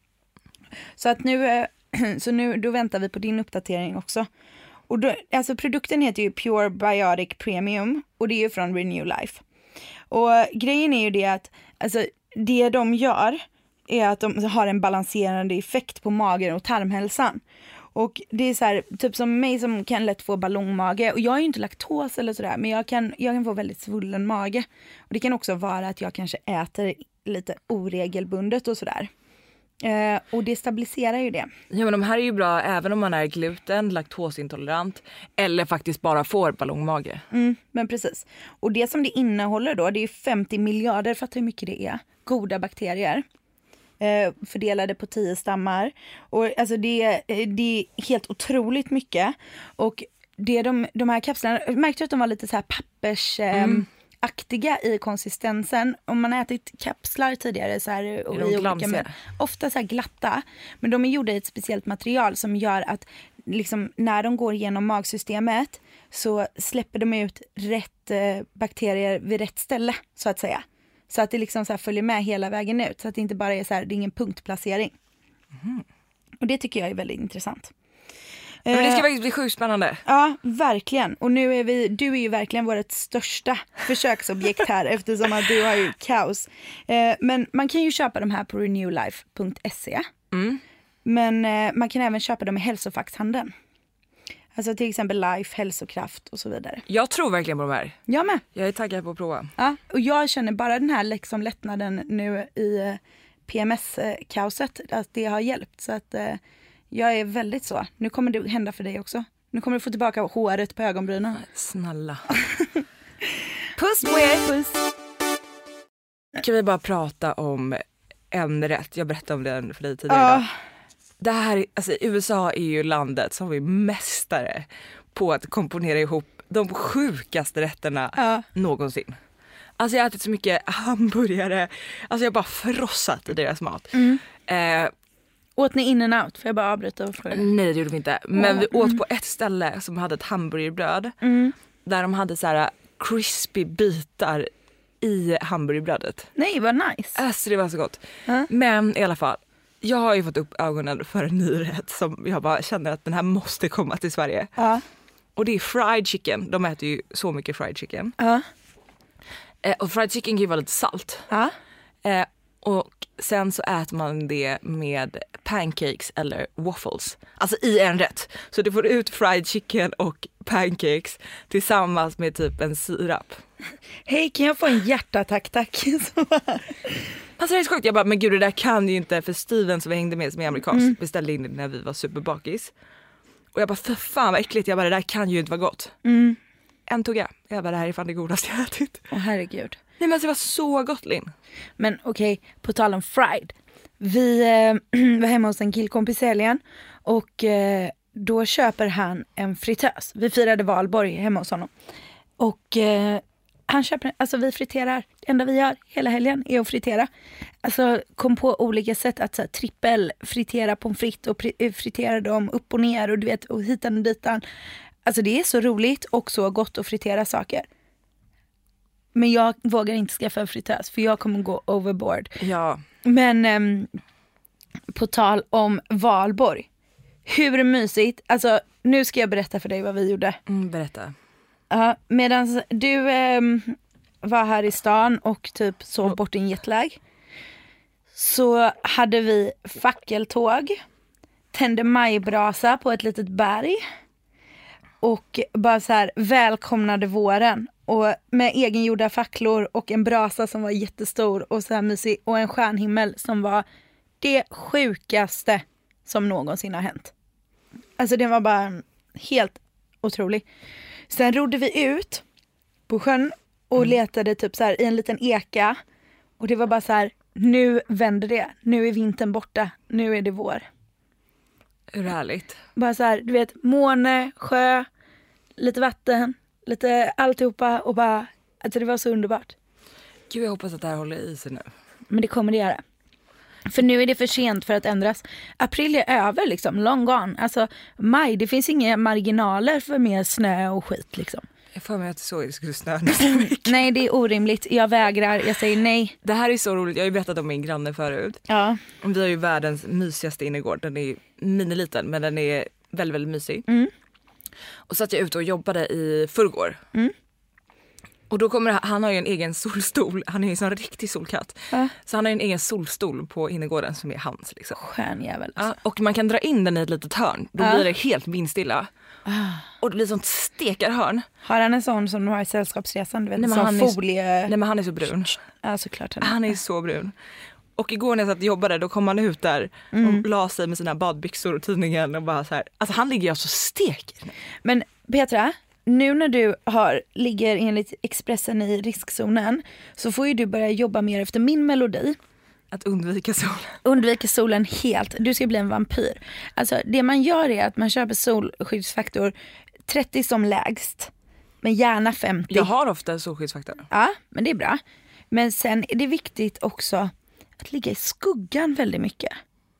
Så att nu, så nu då väntar vi på din uppdatering också. Och då, alltså produkten heter ju Pure Biotic Premium och det är ju från Renew Life. Och grejen är ju det att alltså, det de gör är att de har en balanserande effekt på magen och tarmhälsan. Och det är så här, typ som mig som kan lätt få ballongmage. Och jag är ju inte laktos eller sådär, men jag kan, jag kan få väldigt svullen mage. Och det kan också vara att jag kanske äter lite oregelbundet och sådär. Eh, och det stabiliserar ju det. Ja, men de här är ju bra även om man är gluten, laktosintolerant eller faktiskt bara får ballongmage. Mm, men precis. Och det som det innehåller då, det är femtio miljarder, fattar hur mycket det är, goda bakterier. Eh, fördelade på tio stammar. Och alltså det, det är helt otroligt mycket. Och det de, de här kapslarna, märkte att de var lite så här pappers... Eh, mm. aktiga i konsistensen. Om man har ätit kapslar tidigare så här, och i olika med, ofta så här glatta, men de är gjorda i ett speciellt material som gör att liksom, när de går igenom magsystemet så släpper de ut rätt eh, bakterier vid rätt ställe så att säga. Så att det liksom så här följer med hela vägen ut, så att det inte bara är så här, det är ingen punktplacering. Mm. Och det tycker jag är väldigt intressant. Men det ska faktiskt bli sjukt spännande. Ja, verkligen. Och nu är vi, du är ju verkligen vårt största försöksobjekt här eftersom att du har ju kaos. Eh, men man kan ju köpa de här på renewlife punkt se. Mm. Men eh, man kan även köpa dem i hälsofaxhandeln. Alltså till exempel Life, hälsokraft och så vidare. Jag tror verkligen på de här. Jag med. Jag är taggad på att prova. Ja, och jag känner bara den här liksom lättnaden nu i P M S-kaoset, att det har hjälpt. Så att... Eh, jag är väldigt så. Nu kommer det hända för dig också. Nu kommer du få tillbaka håret på ögonbrynen. Snälla. Puss på er. Puss. Kan vi bara prata om en rätt? Jag berättade om den för dig tidigare uh. idag. Det här, alltså U S A är ju landet som är mästare på att komponera ihop de sjukaste rätterna uh. någonsin. Alltså jag har ätit så mycket hamburgare. Alltså jag har bara frossat i deras mat. Mm. Eh, Åt ni in and out? Får jag bara avbryta och fråga? nej, det gjorde vi inte. Men oh. vi åt mm. på ett ställe som hade ett hamburgerbröd. Mm. Där de hade så här crispy bitar i hamburgerbrödet. Nej, vad nice. Alltså det var så gott. Uh. Men i alla fall, jag har ju fått upp ögonen för en ny rätt som jag bara känner att den här måste komma till Sverige. Uh. Och det är fried chicken. De äter ju så mycket fried chicken. Uh. Eh, och fried chicken kan ju vara lite salt. Uh. Eh, och sen så äter man det med pancakes eller waffles. Alltså i en rätt. Så du får ut fried chicken och pancakes tillsammans med typ en sirap. Hej, kan jag få en hjärtattack, tack? Alltså det är så sjukt. Jag bara, men gud det där kan ju inte. För Steven som vi hängde med som är amerikansk Mm. beställde in det när vi var superbakis. Och jag bara, för fan vad äckligt. Jag bara, det där kan ju inte vara gott. Mm. En tog jag. Jag bara, det här är fan det godaste jag ätit. Åh herregud. Nej men alltså, det var så gott, Linn. Men okej, okay, på tal om fried. Vi eh, var hemma hos en killkompis i helgen och eh, då köper han en fritös. Vi firade valborg hemma hos honom. Och eh, han köper, alltså vi friterar. Det enda vi gör hela helgen är att fritera. Alltså kom på olika sätt att så här, trippel fritera pommes frites och pri- fritera dem upp och ner och du vet, och hitan och ditan. Alltså det är så roligt och så gott att fritera saker. Men jag vågar inte skaffa en fritös för jag kommer gå overboard. Ja. Men äm, på tal om valborg. Hur mysigt. Alltså nu ska jag berätta för dig vad vi gjorde. Mm, berätta. Uh, medan du äm, var här i stan och typ sov bort din jetlag. Så hade vi fackeltåg. Tände majbrasa på ett litet berg. Och bara så här välkomnade våren. Och med egengjorda facklor och en brasa som var jättestor och så här mysig. Och en stjärnhimmel som var det sjukaste som någonsin har hänt. Alltså det var bara helt otrolig. Sen rodde vi ut på sjön och mm. letade typ så här i en liten eka. Och det var bara så här, nu vänder det. Nu är vintern borta. Nu är det vår. Hur härligt. Bara så här, du vet, måne, sjö, lite vatten, lite alltihopa och bara, alltså det var så underbart. Gud, jag hoppas att det här håller i sig nu. Men det kommer det göra. För nu är det för sent för att ändras. April är över liksom, long gone. Alltså maj, det finns inga marginaler för mer snö och skit liksom. Jag får mig att så det skulle snö nästa vecka. Nej, det är orimligt. Jag vägrar, jag säger nej. Det här är så roligt, jag har ju berättat om min granne förut. Ja. Vi har ju världens mysigaste innergård. Den är miniliten men den är väldigt, väldigt mysig. Mm. Och så att jag ute och jobbade i förrgår. Mm. Och då kommer han har ju en egen solstol. Han är ju en sån riktig solkatt. Ja. Så han har ju en egen solstol på innergården som är hans liksom. Stjärnjävel alltså. Ja, och man kan dra in den i ett litet hörn. Då Ja. blir det helt vindstilla. Ah. Och det blir sånt stekarhörn. Har han en sån som de har i Sällskapsresan? Du vet, Nej, en men sån han är- folie... Nej men han är så brun. Ja, såklart. Han är, Han är så brun. Och igår när jag satt och jobbade då kom han ut där Mm. och la sig med sina badbyxor och tidningen och bara så här. Alltså han ligger ju så steker. Men Petra, nu när du har, ligger enligt Expressen i riskzonen så får ju du börja jobba mer efter min melodi. Att undvika sol. Undvika solen helt. Du ska bli en vampyr. Alltså det man gör är att man köper solskyddsfaktor trettio som lägst. Men gärna femtio. Jag har ofta solskyddsfaktor. Ja, men det är bra. Men sen är det viktigt också att ligga i skuggan väldigt mycket.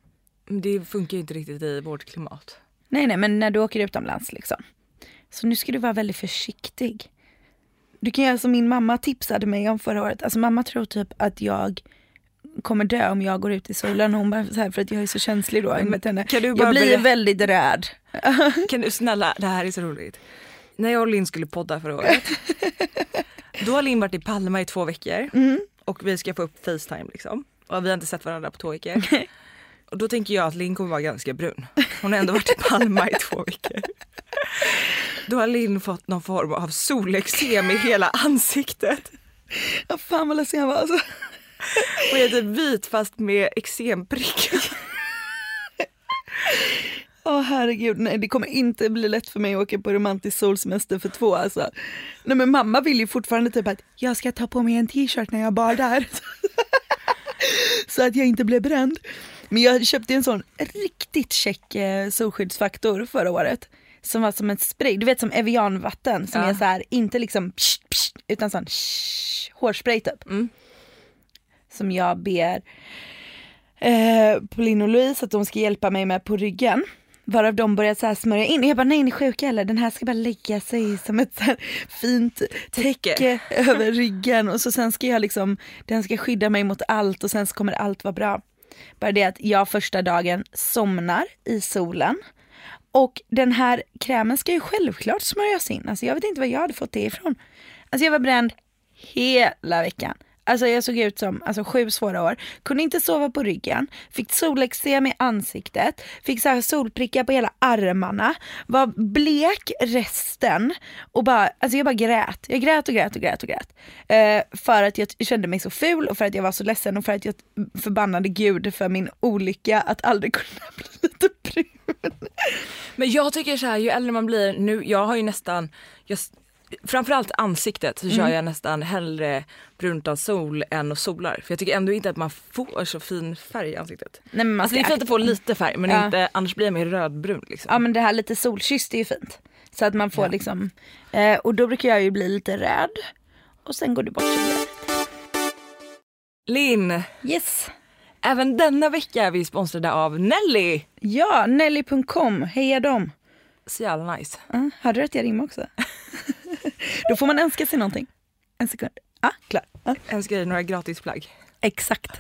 Det funkar ju inte riktigt i vårt klimat. Nej, nej, men när du åker utomlands liksom. Så nu ska du vara väldigt försiktig. Du kan göra som min mamma tipsade mig om förra året. Alltså mamma tror typ att jag kommer dö om jag går ut i solen. Hon bara så här, för att jag är så känslig då. Men, henne. kan du bara jag blir berätta- väldigt rädd. Kan du snälla, det här är så roligt. När jag och Linn skulle podda förra året. Då har Linn varit i Palma i två veckor. Mm. Och vi ska få upp FaceTime liksom. Och vi har inte sett varandra på två veckor. Och då tänker jag att Linn kommer vara ganska brun. Hon har ändå varit i Palma i två veckor. Då har Linn fått någon form av solexem i hela ansiktet. Ja, fan vad ledsen jag var alltså. Och jag är typ vit fast med eksemprickar. Åh herregud, nej det kommer inte bli lätt för mig att åka på romantisk solsemester för två alltså. Nej men mamma vill ju fortfarande typ att jag ska ta på mig en t-shirt när jag badar. Så att jag inte blir bränd. Men jag köpte en sån riktigt check eh, solskyddsfaktor förra året. som var som en spray. Du vet som Evian-vatten som Ja. är så här, inte liksom psh, psh, utan sån shh, hårspray typ. Mm. Som jag ber eh, Pauline och Louise att de ska hjälpa mig med på ryggen. Varav de började så här smörja in. Jag bara, nej ni är sjuka eller? Den här ska bara lägga sig som ett så här fint täcke, täcke över ryggen. Och så sen ska jag liksom, den ska skydda mig mot allt och sen så kommer allt vara bra. Bara det att jag första dagen somnar i solen. Och den här krämen ska ju självklart smörjas in. Alltså jag vet inte var jag hade fått det ifrån. Alltså jag var bränd hela veckan. Alltså jag såg ut som alltså, sju svåra år. Kunde inte sova på ryggen. Fick solexem i ansiktet. Fick så här solprickar på hela armarna. Var blek resten. Och bara, alltså jag bara grät. Jag grät och grät och grät och grät. Eh, för att jag kände mig så ful. Och för att jag var så ledsen. Och för att jag förbannade Gud för min olycka. Att aldrig kunna bli lite brun. Men jag tycker så här, ju äldre man blir nu, jag har ju nästan, jag, framförallt ansiktet så mm. kör jag nästan hellre brunt av sol än och solar. För jag tycker ändå inte att man får så fin färg i ansiktet. Nej, men man alltså det är fint att få lite färg men ja. inte, annars blir jag mer rödbrun. Liksom. Ja men det här lite solkysst är ju fint. Så att man får ja. liksom, eh, och då brukar jag ju bli lite röd. Och sen går det bort så blir det. Linn. Yes. Även denna vecka är vi sponsrade av Nelly. Ja, Nelly punkt com. Heja dem. Så jävla nice. Uh, hörde du att jag rimmar också? Då får man önska sig någonting. En sekund. Ah, klar. Uh. Önska dig några gratisplagg. Exakt.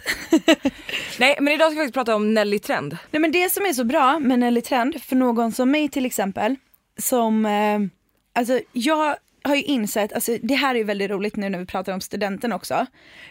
Nej, men idag ska vi faktiskt prata om Nelly Trend. Nej, men det som är så bra med Nelly Trend, för någon som mig till exempel, som, eh, alltså jag har ju insett, alltså det här är ju väldigt roligt nu när vi pratar om studenten också,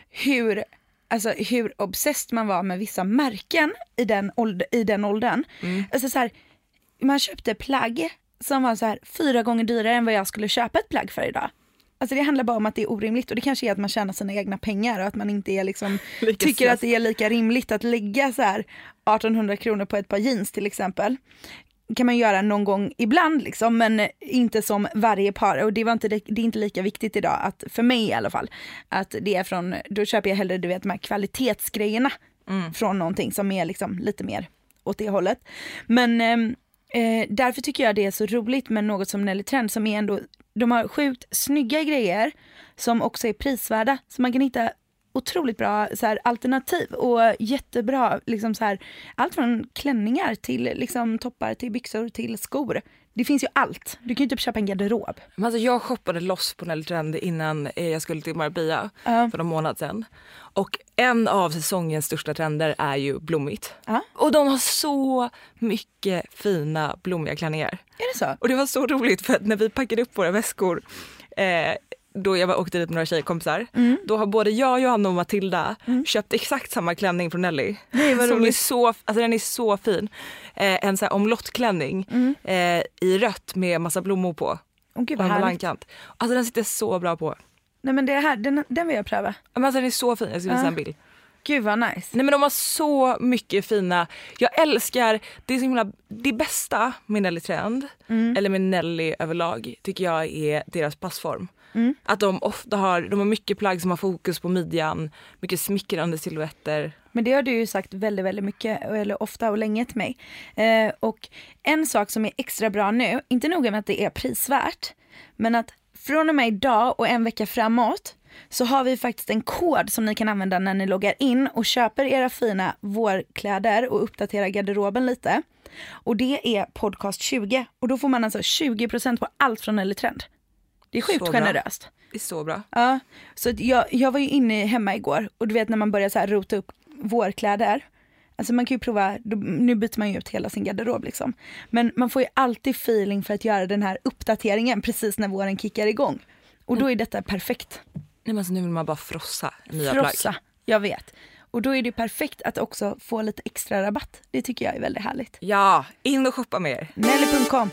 hur Alltså hur obsessed man var med vissa märken i den, ålder, i den åldern. Mm. Alltså så här, man köpte plagg som var så här fyra gånger dyrare än vad jag skulle köpa ett plagg för idag. Alltså det handlar bara om att det är orimligt. Och det kanske är att man tjänar sina egna pengar. Och att man inte är liksom, tycker stress. Att det är lika rimligt att lägga så här artonhundra kronor på ett par jeans till exempel. Kan man göra någon gång ibland liksom, men inte som varje par. Och det var inte, det är inte lika viktigt idag, att, för mig i alla fall, att det är från, då köper jag hellre du vet de här kvalitetsgrejerna mm. från någonting som är liksom lite mer åt det hållet. Men eh, därför tycker jag det är så roligt med något som Nelly Trend, som är ändå, de har sjukt snygga grejer som också är prisvärda, så man kan hitta otroligt bra så här, alternativ och jättebra liksom, så här, allt från klänningar till liksom, toppar till byxor till skor. Det finns ju allt. Du kan ju typ köpa en garderob. Men alltså, jag shoppade loss på Nelly Trend innan jag skulle till Marbella uh. för någon månad sedan. Och en av säsongens största trender är ju blommigt. Uh. Och de har så mycket fina blommiga klänningar. Är det så? Och det var så roligt för att när vi packade upp våra väskor eh, då jag var, åkte dit med några tjejkompisar, mm. då har både jag, Johanna och Matilda mm. köpt exakt samma klänning från Nelly. Nej, vad som är så, alltså den är så fin. Eh, en så här omlottklänning mm. eh, i rött med massa blommor på. Åh gud vad härligt. Alltså den sitter så bra på. Nej men det här, den, den vill jag pröva. Men alltså den är så fin, jag ska visa uh. en bild. Gud vad nice. Nej men de har så mycket fina, jag älskar, det är så himla, det bästa med Nelly Trend, mm. eller med Nelly överlag, tycker jag är deras passform. Mm. Att de ofta har, de har mycket plagg som har fokus på midjan, mycket smickrande silhuetter. Men det har du ju sagt väldigt, väldigt mycket, eller ofta och länge till mig. Eh, och en sak som är extra bra nu, inte nog med att det är prisvärt, men att från och med idag och en vecka framåt så har vi faktiskt en kod som ni kan använda när ni loggar in och köper era fina vårkläder och uppdaterar garderoben lite. Och det är podcast tjugo. Och då får man alltså tjugo procent på allt från Nelly Trend. Det är sjukt så generöst. Bra. Det är så bra. Ja, så jag, jag var ju inne hemma igår och du vet när man börjar så här rota upp vårkläder. Alltså man kan ju prova, nu byter man ju ut hela sin garderob liksom. Men man får ju alltid feeling för att göra den här uppdateringen precis när våren kickar igång. Och då är detta perfekt. Nej men alltså nu vill man bara frossa nya Frossa, plagg. Jag vet. Och då är det perfekt att också få lite extra rabatt. Det tycker jag är väldigt härligt. Ja, in och shoppa mer. Nelly punkt com.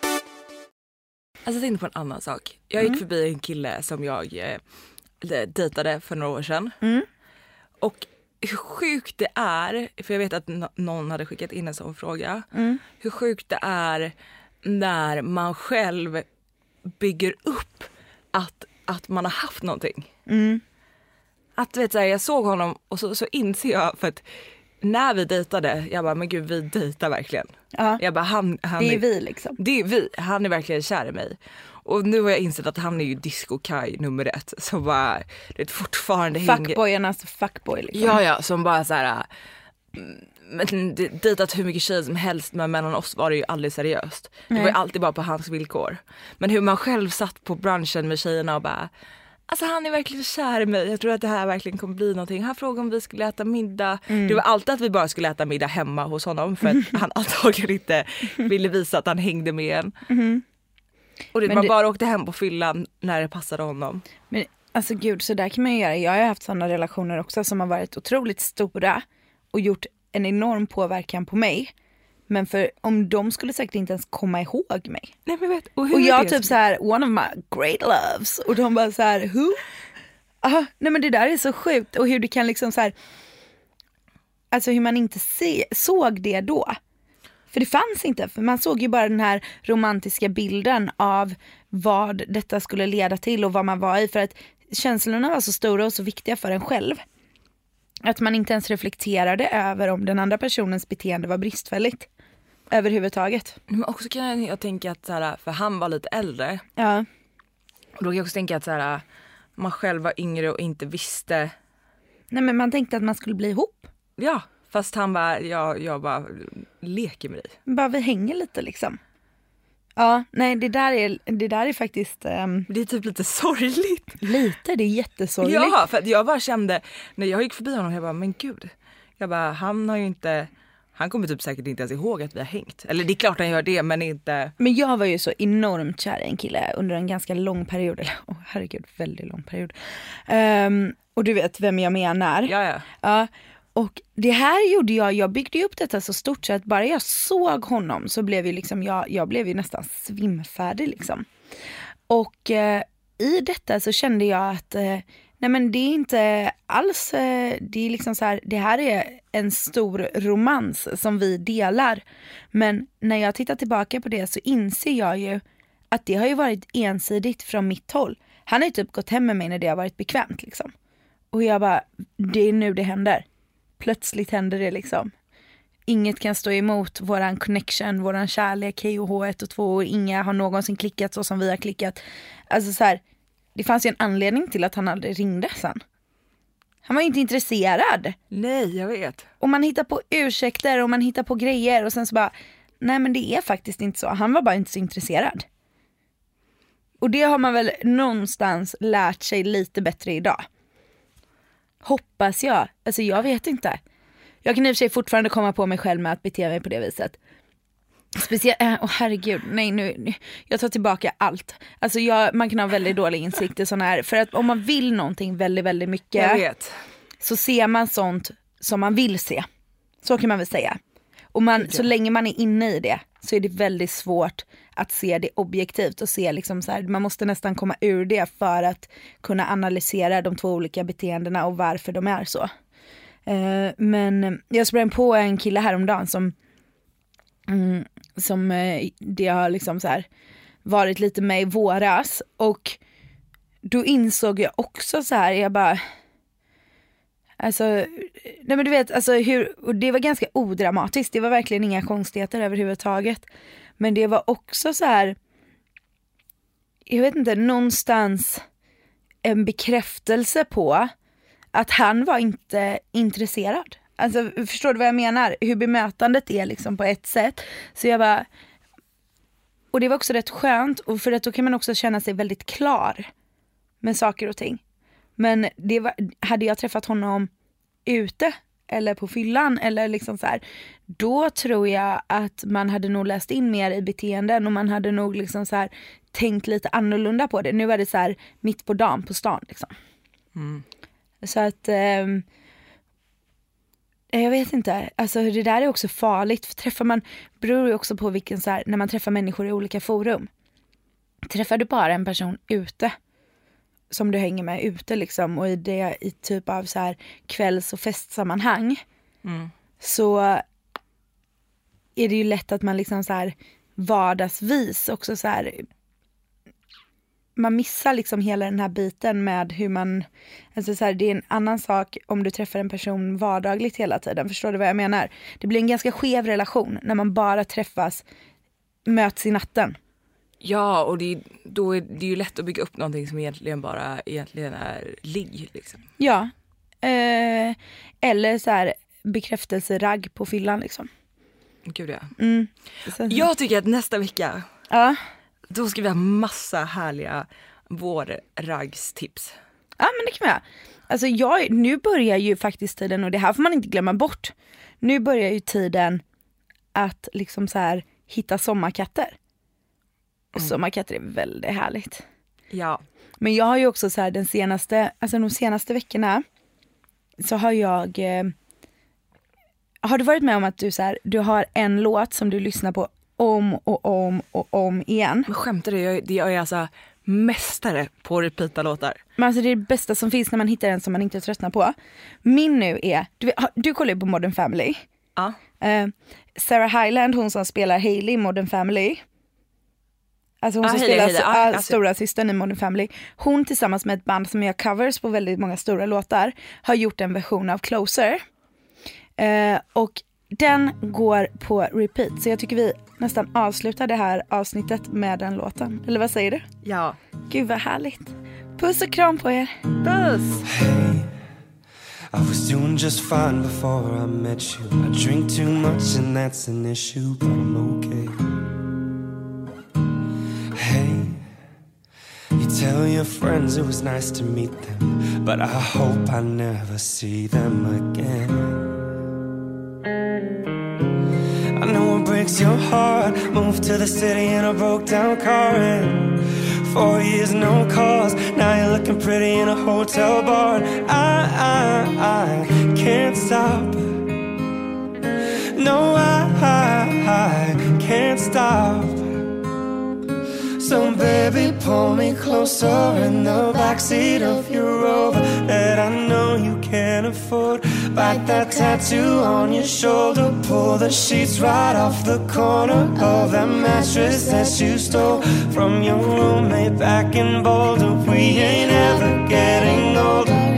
Alltså jag tänkte på en annan sak. Jag gick mm. förbi en kille som jag eh, dejtade för några år sedan. Mm. Och hur sjukt det är, för jag vet att no- någon hade skickat in en sån fråga. Mm. Hur sjukt det är när man själv bygger upp att, att man har haft någonting. Mm. Att vet så här, jag såg honom och så, så inser jag för att när vi dejtade, jag bara, men gud, vi dejtar verkligen. Ja. Jag bara, han, han Det är är vi liksom. Det är vi, han är verkligen kär i mig. Och nu har jag insett att han är ju Disco Kai nummer ett. Så bara, det är fortfarande Fuckboyarnas fuckboy liksom. Ja, ja, som bara så här. Men dejtat hur mycket tjejer som helst, men mellan oss var det ju aldrig seriöst. Det Nej. var ju alltid bara på hans villkor. Men hur man själv satt på brunchen med tjejerna och bara, alltså han är verkligen kär i mig. Jag tror att det här verkligen kommer bli någonting. Han frågade om vi skulle äta middag. Mm. Det var alltid att vi bara skulle äta middag hemma hos honom. För att han antagligen inte ville visa att han hängde med en. Mm. Och det, man det... bara åkte hem på fyllan när det passade honom. Men alltså gud, så där kan man ju göra. Jag har haft sådana relationer också som har varit otroligt stora. Och gjort en enorm påverkan på mig. Men för om de skulle säkert inte ens komma ihåg mig. Nej, men vet, och, hur och jag typ som... så här, one of my great loves. Och de bara så här, who? Aha, nej men det där är så sjukt. Och hur det kan liksom så här, alltså hur man inte se, såg det då. För det fanns inte. För man såg ju bara den här romantiska bilden av vad detta skulle leda till och vad man var i. För att känslorna var så stora och så viktiga för en själv. Att man inte ens reflekterade över om den andra personens beteende var bristfälligt. Överhuvudtaget. Men också kan jag tänka att så här, för han var lite äldre. Ja. Och då kan jag också tänka att så här, man själv var yngre och inte visste. Nej, men man tänkte att man skulle bli ihop. Ja, fast han bara, jag, jag bara leker med dig. Bara vi hänger lite liksom. Ja, nej det där är, det där är faktiskt... Um, det är typ lite sorgligt. Lite, det är jättesorgligt. Ja, för att jag bara kände, när jag gick förbi honom, jag bara, men gud. Jag bara, han har ju inte... Han kommer typ säkert inte ens ihåg att vi har hängt. Eller det är klart han gör det, men inte... Men jag var ju så enormt kär i en kille under en ganska lång period. Eller, oh, herregud, väldigt lång period. Um, och du vet vem jag menar. Ja, ja. Ja. Och det här gjorde jag, jag byggde upp detta så stort så att bara jag såg honom så blev ju liksom, jag, jag blev ju nästan svimfärdig liksom. Och eh, i detta så kände jag att eh, nej men det är inte alls, eh, det är liksom så här, det här är en stor romans som vi delar. Men när jag tittar tillbaka på det så inser jag ju att det har ju varit ensidigt från mitt håll. Han har ju typ gått hem med mig när det har varit bekvämt liksom. Och jag bara, det är nu det händer. Plötsligt händer det liksom. Inget kan stå emot våran connection, våran kärlek, hej och hå ett och två. Och inga har någonsin klickat så som vi har klickat. Alltså så här, det fanns ju en anledning till att han aldrig ringde sen. Han var inte intresserad. Nej, jag vet. Och man hittar på ursäkter och man hittar på grejer. Och sen så bara, nej men det är faktiskt inte så. Han var bara inte så intresserad. Och det har man väl någonstans lärt sig lite bättre idag. Hoppas jag. Alltså jag vet inte. Jag kan i och för sig fortfarande komma på mig själv med att bete mig på det viset. Speciellt, åh oh, herregud, nej nu, nu, jag tar tillbaka allt. Alltså jag, man kan ha väldigt dålig insikt i sådana här. För att om man vill någonting väldigt, väldigt mycket. Jag vet. Så ser man sånt som man vill se. Så kan man väl säga. Och man, så länge man är inne i det så är det väldigt svårt att se det objektivt och se liksom så här, man måste nästan komma ur det för att kunna analysera de två olika beteendena och varför de är så. Uh, men jag sprang på en kille häromdagen som mm, som uh, det har liksom så här varit lite med i våras och då insåg jag också så här, jag bara alltså, nej men du vet, alltså hur, och det var ganska odramatiskt, det var verkligen inga konstigheter överhuvudtaget, men det var också så här, jag vet inte, någonstans en bekräftelse på att han var inte intresserad. Alltså förstår du vad jag menar? Hur bemötandet är liksom på ett sätt. Så jag bara, och det var också rätt skönt, och för att då kan man också känna sig väldigt klar med saker och ting. Men det var, hade jag träffat honom ute eller på fyllan eller liksom så här, då tror jag att man hade nog läst in mer i beteenden och man hade nog liksom så här tänkt lite annorlunda på det. Nu var det så här mitt på dagen på stan liksom. Mm. Så att eh, jag vet inte, alltså det där är också farligt, för träffar man, beror ju också på vilken så här, när man träffar människor i olika forum. Träffar du bara en person ute som du hänger med ute liksom, och i det i typ av så här kvälls- och festsammanhang mm. så är det ju lätt att man liksom så här vardagsvis också så här man missar liksom hela den här biten med hur man, alltså så här, det är en annan sak om du träffar en person vardagligt hela tiden, förstår du vad jag menar? Det blir en ganska skev relation när man bara träffas, möts i natten. Ja, och det, då är det ju lätt att bygga upp någonting som egentligen bara egentligen är ligg liksom. Ja, eh, eller så här bekräftelseragg på fyllan liksom. Gud ja. Mm. Jag tycker att nästa vecka, ja. då ska vi ha massa härliga vårraggstips. Ja, men det kan vi ha. Alltså jag, nu börjar ju faktiskt tiden, och det här får man inte glömma bort. Nu börjar ju tiden att liksom så här hitta sommarkatter. Och mm. sommarkatter är väldigt härligt. Ja. Men jag har ju också så här den senaste, alltså de senaste veckorna så har jag eh, har du varit med om att du så här, du har en låt som du lyssnar på om och om och om igen? Men skämtar du? Jag, jag är alltså mästare på att repeata låtar. Men alltså det är det bästa som finns när man hittar en som man inte tröttnar på. Min nu är, du, du kollar ju på Modern Family. Ja. Uh, Sarah Hyland, hon som spelar Hailey i Modern Family. Alltså hon ah, som Hailey, spelar Hailey. så, Ah, äh, alltså. stora systern i Modern Family. Hon tillsammans med ett band som gör covers på väldigt många stora låtar har gjort en version av Closer. Uh, och den går på repeat. Så jag tycker vi nästan avslutar det här avsnittet med den låten. Eller vad säger du? Ja. Gud vad härligt. Puss och kram på er. Puss! Hey, I was doing just fine before I met you. I drink too much and that's an issue, but I'm okay. Hey, you tell your friends it was nice to meet them, but I hope I never see them again. I know it breaks your heart. Moved to the city in a broke down car and four years no calls. Now you're looking pretty in a hotel bar. I, I, I can't stop. No, I, I, I can't stop. So baby, pull me closer in the backseat of your Rover that I know you can't afford. Bite that tattoo on your shoulder. Pull the sheets right off the corner of that mattress that you stole from your roommate back in Boulder. We ain't ever getting older.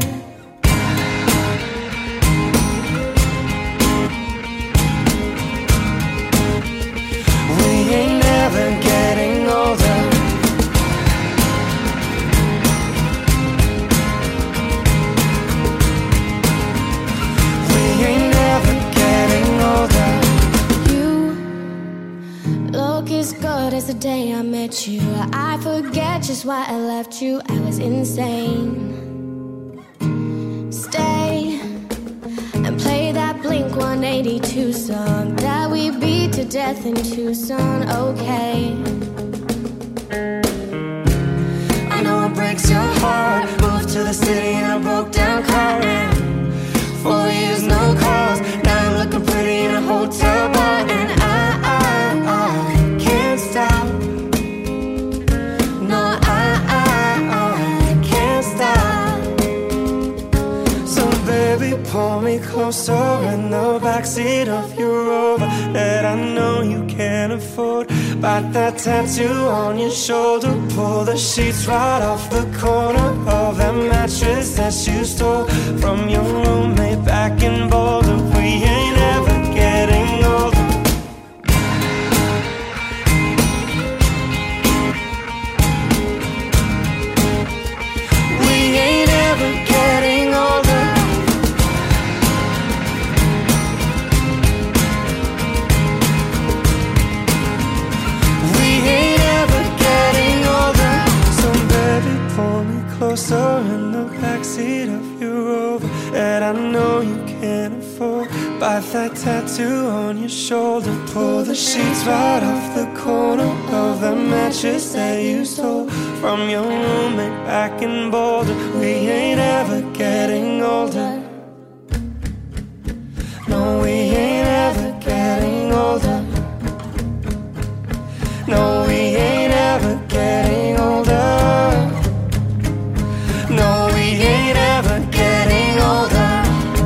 We ain't never getting older. As good as the day I met you. I forget just why I left you. I was insane. Stay and play that Blink one eighty-two song that we beat to death in Tucson. Okay, I know it breaks your heart. Moved to the city in a broke down car and four years no calls. Now you're looking pretty in a hotel bar and I, I, I stop. No, I, I, I can't stop. So baby, pull me closer in the backseat of your Rover that I know you can't afford. Bite that tattoo on your shoulder. Pull the sheets right off the corner of that mattress that you stole from your roommate back in Boulder. We ain't ever getting older. Closer in the backseat of your Rover that I know you can't afford. Bite that tattoo on your shoulder. Pull the sheets right off the corner of the mattress that you stole from your roommate back in Boulder. We ain't ever getting older. No, we ain't ever getting older. No, we ain't ever getting older. No, we ain't ever getting older.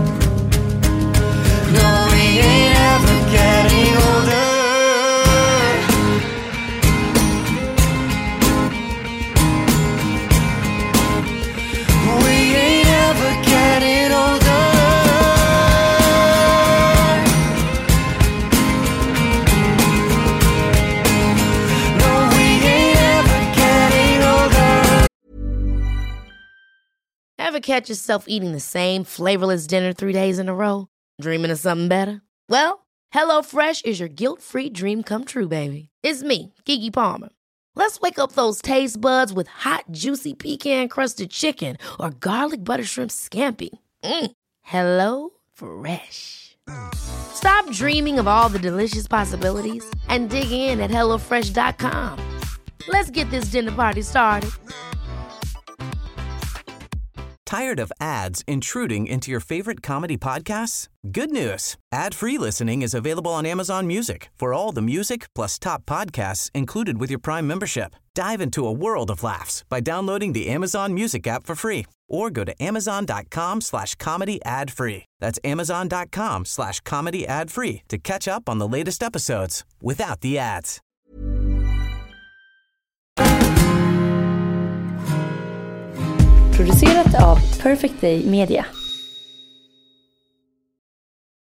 No, we ain't ever getting older. catch yourself eating the same flavorless dinner three days in a row? Dreaming of something better? Well, HelloFresh is your guilt-free dream come true, baby. It's me, Keke Palmer. Let's wake up those taste buds with hot, juicy pecan-crusted chicken or garlic butter shrimp scampi. Mm. Hello Fresh. Stop dreaming of all the delicious possibilities and dig in at hello fresh dot com. Let's get this dinner party started. Tired of ads intruding into your favorite comedy podcasts? Good news. Ad-free listening is available on Amazon Music for all the music plus top podcasts included with your Prime membership. Dive into a world of laughs by downloading the Amazon Music app for free or go to amazon.com slash comedy ad free. That's amazon.com slash comedy ad free to catch up on the latest episodes without the ads. Producerat av Perfect Day Media.